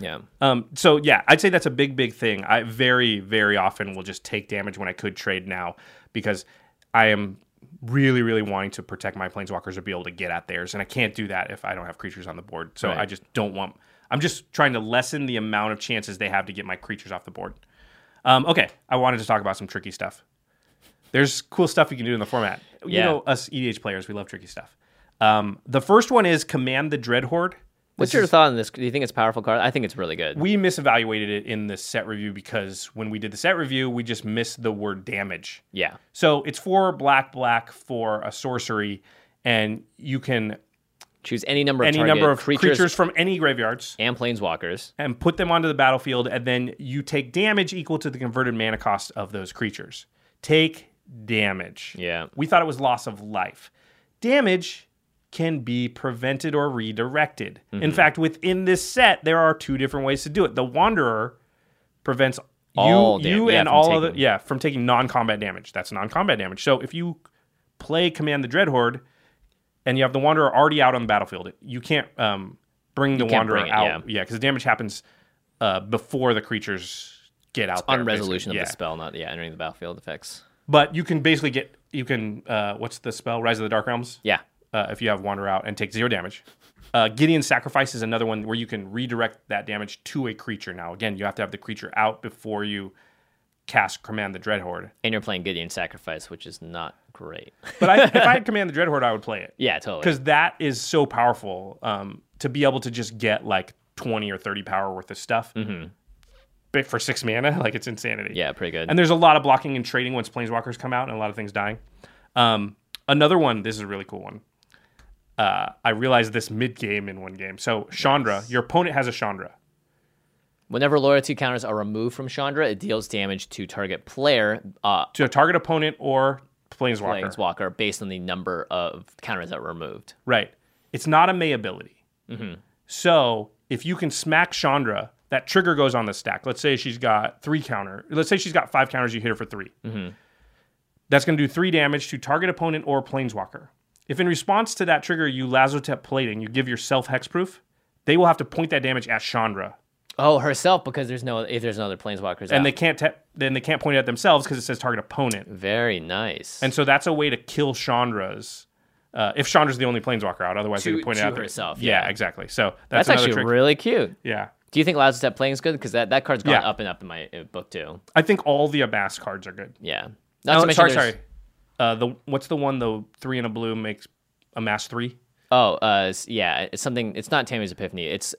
So yeah, I'd say that's a big thing. I very, very often will just take damage when I could trade now, because I am really, really wanting to protect my Planeswalkers or be able to get at theirs, and I can't do that if I don't have creatures on the board. So I just don't want. I'm just trying to lessen the amount of chances they have to get my creatures off the board. Okay, I wanted to talk about some tricky stuff. There's cool stuff you can do in the format. Yeah. You know, us EDH players, we love tricky stuff. The first one is Command the Dreadhorde. What's your thought on this? Do you think it's a powerful card? I think it's really good. We misevaluated it in the set review because when we did the set review, we just missed the word damage. Yeah. So it's 4 black for a sorcery, and you can choose any number of creatures from any graveyards and Planeswalkers and put them onto the battlefield, and then you take damage equal to the converted mana cost of those creatures. Take damage. Yeah. We thought it was loss of life. Damage can be prevented or redirected. In fact, within this set, there are 2 different ways to do it. The Wanderer prevents you and all of the from taking non-combat damage. That's non-combat damage. So if you play Command the Dreadhorde and you have the Wanderer already out on the battlefield, you can't bring the Wanderer out. Yeah, because the damage happens before the creatures get out there. On resolution of the spell, not entering the battlefield effects. But you can basically what's the spell? Rise of the Dark Realms? Yeah. If you have Wanderer out and take 0 damage. Gideon's Sacrifice is another one where you can redirect that damage to a creature. Now, again, you have to have the creature out before you cast Command the Dreadhorde. And you're playing Gideon's Sacrifice, which is not great. But if I had Command the Dreadhorde, I would play it. Yeah, totally. Because that is so powerful to be able to just get like 20 or 30 power worth of stuff. But for 6 mana, like it's insanity. Yeah, pretty good. And there's a lot of blocking and trading once Planeswalkers come out and a lot of things dying. Another one, this is a really cool one. I realized this mid-game in one game. So Chandra, your opponent has a Chandra. Whenever loyalty counters are removed from Chandra, it deals damage to target player. To a target opponent or Planeswalker. Based on the number of counters that were removed. Right. It's not a May ability. So if you can smack Chandra, that trigger goes on the stack. Let's say she's got 3 counter. Let's say she's got 5 counters, you hit her for 3. That's going to do 3 damage to target opponent or Planeswalker. If in response to that trigger you Lazotep Plating, you give yourself hexproof, they will have to point that damage at Chandra. Oh, herself, because there's no other Planeswalkers and out. they can't point it at themselves because it says target opponent. Very nice. And so that's a way to kill Chandras. If Chandra's the only Planeswalker out, otherwise they can point it at herself. Yeah, exactly. So that's another actually trick. really cute. Yeah. Do you think Lazotep Plating is good? Because that card's gone up and up in my book too. I think all the Amass cards are good. Yeah. Sorry. What's the one? The 3 and a blue makes Amass 3. Oh, yeah. It's something. It's not Tammy's Epiphany. It's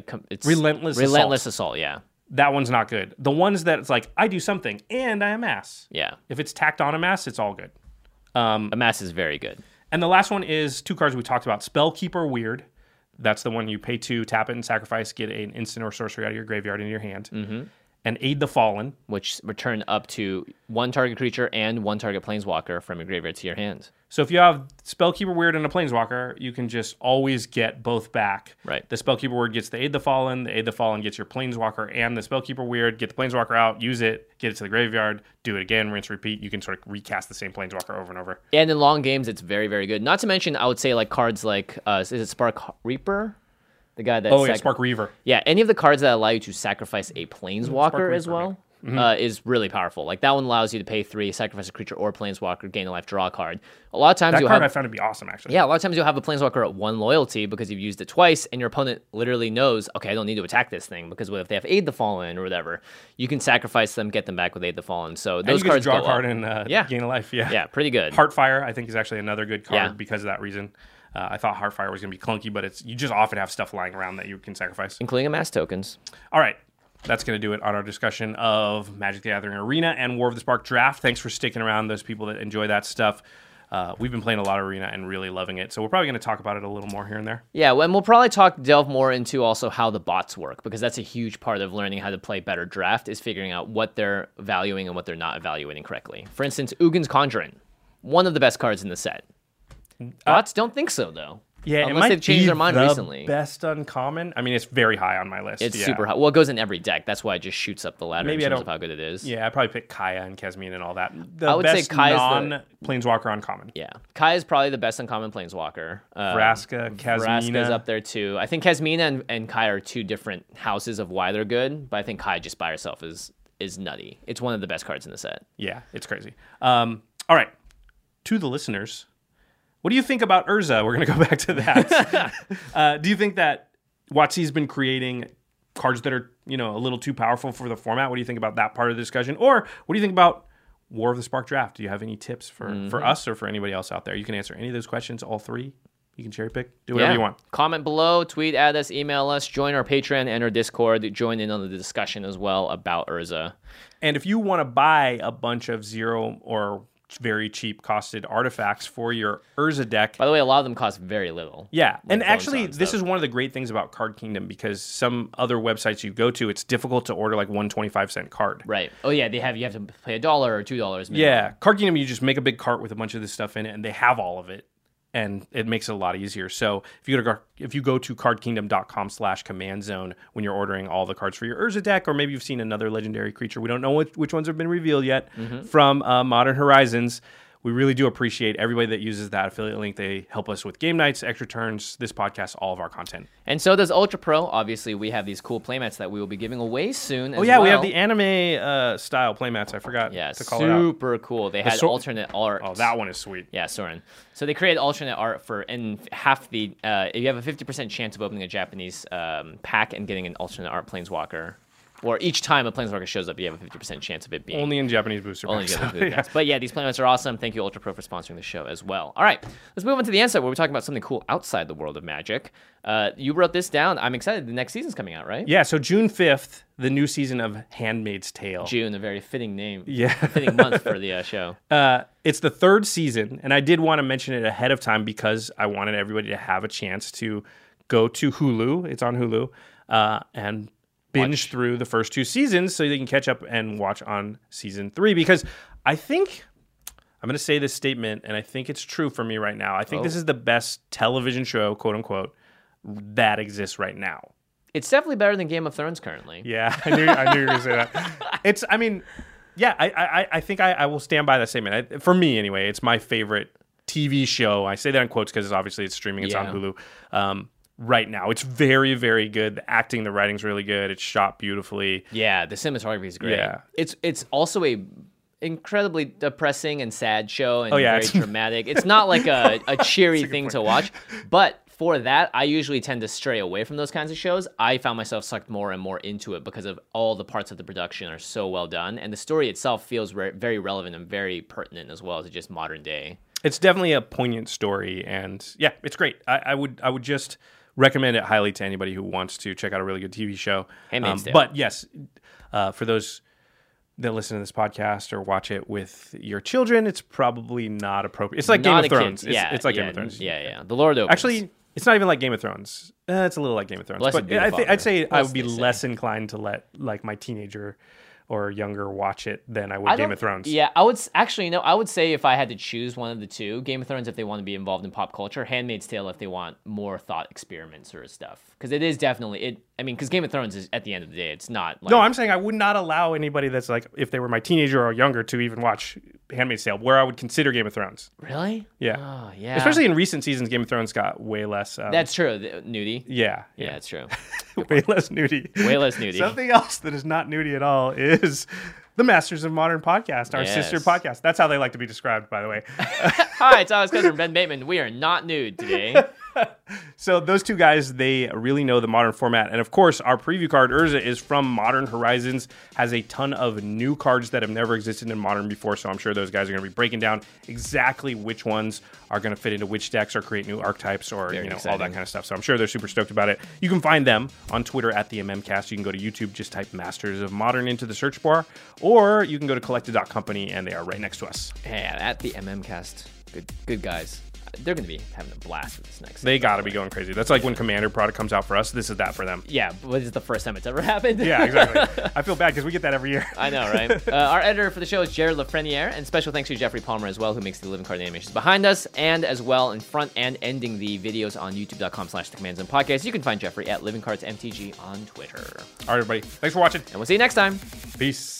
Relentless Assault. Yeah. That one's not good. The ones that it's like I do something and I amass. Yeah. If it's tacked on Amass, it's all good. Amass is very good. And the last one is 2 cards we talked about. Spellkeeper Weird. That's the one you pay 2, tap it and sacrifice, get an instant or sorcery out of your graveyard into your hand. And Aid the Fallen, which return up to 1 target creature and 1 target Planeswalker from your graveyard to your hand. So if you have Spellkeeper Weird and a Planeswalker, you can just always get both back. Right. The Spellkeeper Weird gets the Aid the Fallen gets your Planeswalker and the Spellkeeper Weird, get the Planeswalker out, use it, get it to the graveyard, do it again, rinse, repeat. You can sort of recast the same Planeswalker over and over. And in long games, it's very, very good. Not to mention, I would say like cards like, is it Spark Reaper? The guy that Spark Reaver. Yeah, any of the cards that allow you to sacrifice a Planeswalker as well is really powerful. Like that one allows you to pay 3, sacrifice a creature or Planeswalker, gain a life, draw a card. A lot of times I found to be awesome actually. Yeah, a lot of times you'll have a Planeswalker at 1 loyalty because you've used it twice, and your opponent literally knows, okay, I don't need to attack this thing because what if they have Aid the Fallen or whatever? You can sacrifice them, get them back with Aid the Fallen. So those and you cards can draw go a card up. and gain a life. Yeah, pretty good. Heartfire I think is actually another good card because of that reason. I thought Heartfire was going to be clunky, but you just often have stuff lying around that you can sacrifice. Including Amass tokens. All right. That's going to do it on our discussion of Magic the Gathering Arena and War of the Spark Draft. Thanks for sticking around, those people that enjoy that stuff. we've been playing a lot of Arena and really loving it. So we're probably going to talk about it a little more here and there. Yeah, and we'll probably delve more into also how the bots work, because that's a huge part of learning how to play better draft, is figuring out what they're valuing and what they're not evaluating correctly. For instance, Ugin's Conjuring, one of the best cards in the set. Bots don't think so, though. Yeah, unless they've changed their mind recently. Best uncommon. I mean, it's very high on my list. It's super high. Well, it goes in every deck. That's why it just shoots up the ladder in terms of how good it is. Yeah, I'd probably pick Kaya and Kesmine and all that. I would say Kaya's non-Planeswalker uncommon. Yeah, Kaya is probably the best uncommon Planeswalker. Vraska, Kesmine. Vraska's up there too. I think Kesmine and Kaya are two different houses of why they're good, but I think Kaya just by herself is nutty. It's one of the best cards in the set. Yeah, it's crazy. All right, to the listeners, what do you think about Urza? We're going to go back to that. Do you think that WotC's been creating cards that are, a little too powerful for the format? What do you think about that part of the discussion? Or what do you think about War of the Spark Draft? Do you have any tips for us or for anybody else out there? You can answer any of those questions, all three. You can cherry pick. Do whatever you want. Comment below, tweet at us, email us, join our Patreon and our Discord. Join in on the discussion as well about Urza. And if you want to buy a bunch of 0 or very cheap costed artifacts for your Urza deck. By the way, a lot of them cost very little. Yeah, and actually, this is one of the great things about Card Kingdom, because some other websites you go to, it's difficult to order like 1.25-cent card. Right. Oh yeah, you have to pay $1 or $2 minimum. Yeah, Card Kingdom, you just make a big cart with a bunch of this stuff in it, and they have all of it. And it makes it a lot easier. So if you go to cardkingdom.com/command zone when you're ordering all the cards for your Urza deck, or maybe you've seen another legendary creature, we don't know which ones have been revealed yet, from Modern Horizons, we really do appreciate everybody that uses that affiliate link. They help us with game nights, extra turns, this podcast, all of our content. And so does Ultra Pro. Obviously, we have these cool playmats that we will be giving away soon as we have the anime style playmats. I forgot to call it out. Super cool. They had alternate art. Oh, that one is sweet. Yeah, Soren. So they created alternate art and half the... you have a 50% chance of opening a Japanese pack and getting an alternate art Planeswalker. Or each time a Planeswalker shows up, you have a 50% chance of it being... Only in Japanese booster packs. But yeah, these playmats are awesome. Thank you, Ultra Pro, for sponsoring the show as well. All right, let's move on to the inside where we're talking about something cool outside the world of Magic. You wrote this down. I'm excited. The next season's coming out, right? Yeah, so June 5th, the new season of Handmaid's Tale. June, a very fitting name. Yeah. Fitting month for the show. It's the third season, and I did want to mention it ahead of time because I wanted everybody to have a chance to go to Hulu. It's on Hulu. And binge through the first 2 seasons so they can catch up and watch on season 3, because I think I'm going to say this statement, and I think it's true for me right now. I think this is the best television show, quote unquote, that exists right now. It's definitely better than Game of Thrones currently. Yeah, I knew you were going to say that. I think I will stand by that statement. For me, anyway, it's my favorite TV show. I say that in quotes because obviously it's streaming. It's on Hulu. Right now, it's very, very good. The acting, the writing's really good. It's shot beautifully. Yeah, the cinematography is great. Yeah, it's also a incredibly depressing and sad show and very dramatic. It's not like a cheery thing to watch, but for that, I usually tend to stray away from those kinds of shows. I found myself sucked more and more into it because of all the parts of the production are so well done, and the story itself feels very relevant and very pertinent as well as just modern day. It's definitely a poignant story, and yeah, it's great. I would just recommend it highly to anybody who wants to check out a really good TV show. Handmaid's Tale. But yes, for those that listen to this podcast or watch it with your children, it's probably not appropriate. It's like Game of Thrones. It's like Game of Thrones. Yeah. The Lord opens. Actually, it's not even like Game of Thrones. It's a little like Game of Thrones. But I'd say I would be less inclined to let like my teenager or younger watch it than I would Game of Thrones. Yeah, I would actually, I would say if I had to choose one of the two, Game of Thrones if they want to be involved in pop culture, Handmaid's Tale if they want more thought experiments or stuff. Because it is definitely, because Game of Thrones is, at the end of the day, it's not like... No, I'm saying I would not allow anybody that's like, if they were my teenager or younger to even watch Handmaid's Tale, where I would consider Game of Thrones. Really? Yeah. Oh, yeah. Especially in recent seasons, Game of Thrones got way less... That's true. Nudie. Yeah, it's true. Way less nudie. Way less nudie. Something else that is not nudie at all is the Masters of Modern podcast, our sister podcast. That's how they like to be described, by the way. Hi, it's Alex Cousin and Ben Bateman. We are not nude today. So those two guys, they really know the Modern format. And of course, our preview card, Urza, is from Modern Horizons, has a ton of new cards that have never existed in Modern before. So I'm sure those guys are going to be breaking down exactly which ones are going to fit into which decks or create new archetypes or all that kind of stuff. So I'm sure they're super stoked about it. You can find them on Twitter at the MMcast. You can go to YouTube, just type Masters of Modern into the search bar, or you can go to collected.company and they are right next to us. Yeah, at the MMcast. Good guys. They're going to be having a blast with this next. They got to be going crazy. That's like when Commander product comes out for us. This is that for them. Yeah, but this is the first time it's ever happened. Yeah, exactly. I feel bad because we get that every year. I know, right? Our editor for the show is Jared Lafreniere, and special thanks to Jeffrey Palmer as well, who makes the living card animations behind us, and as well in front and ending the videos on youtube.com/The Command Zone Podcast. You can find Jeffrey at LivingCardsMTG on Twitter. All right, everybody. Thanks for watching. And we'll see you next time. Peace.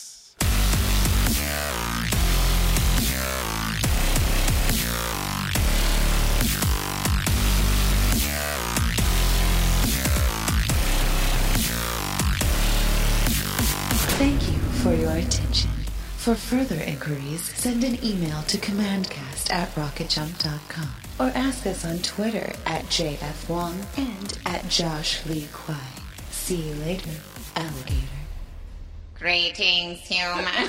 Thank you for your attention. For further inquiries, send an email to commandcast@rocketjump.com or ask us on Twitter at JFWong and at Josh Lee Kwai. See you later, alligator. Greetings, humans.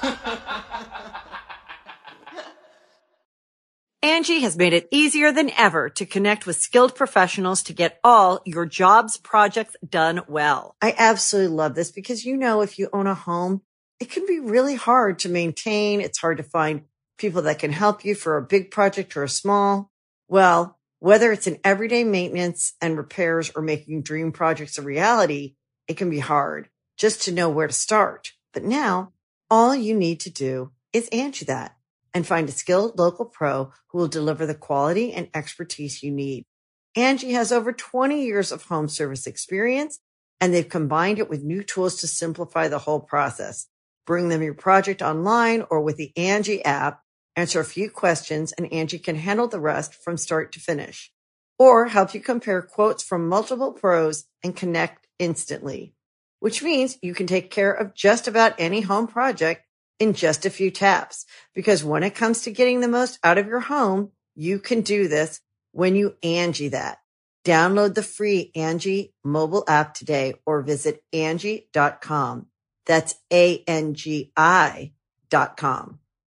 Angie has made it easier than ever to connect with skilled professionals to get all your jobs projects done well. I absolutely love this because, if you own a home, it can be really hard to maintain. It's hard to find people that can help you for a big project or a small. Well, whether it's in everyday maintenance and repairs or making dream projects a reality, it can be hard just to know where to start. But now all you need to do is Angie that and find a skilled local pro who will deliver the quality and expertise you need. Angie has over 20 years of home service experience, and they've combined it with new tools to simplify the whole process. Bring them your project online or with the Angie app, answer a few questions, and Angie can handle the rest from start to finish. Or help you compare quotes from multiple pros and connect instantly, which means you can take care of just about any home project in just a few taps. Because when it comes to getting the most out of your home, you can do this when you Angie that. Download the free Angie mobile app today or visit Angie.com. That's ANGI.com.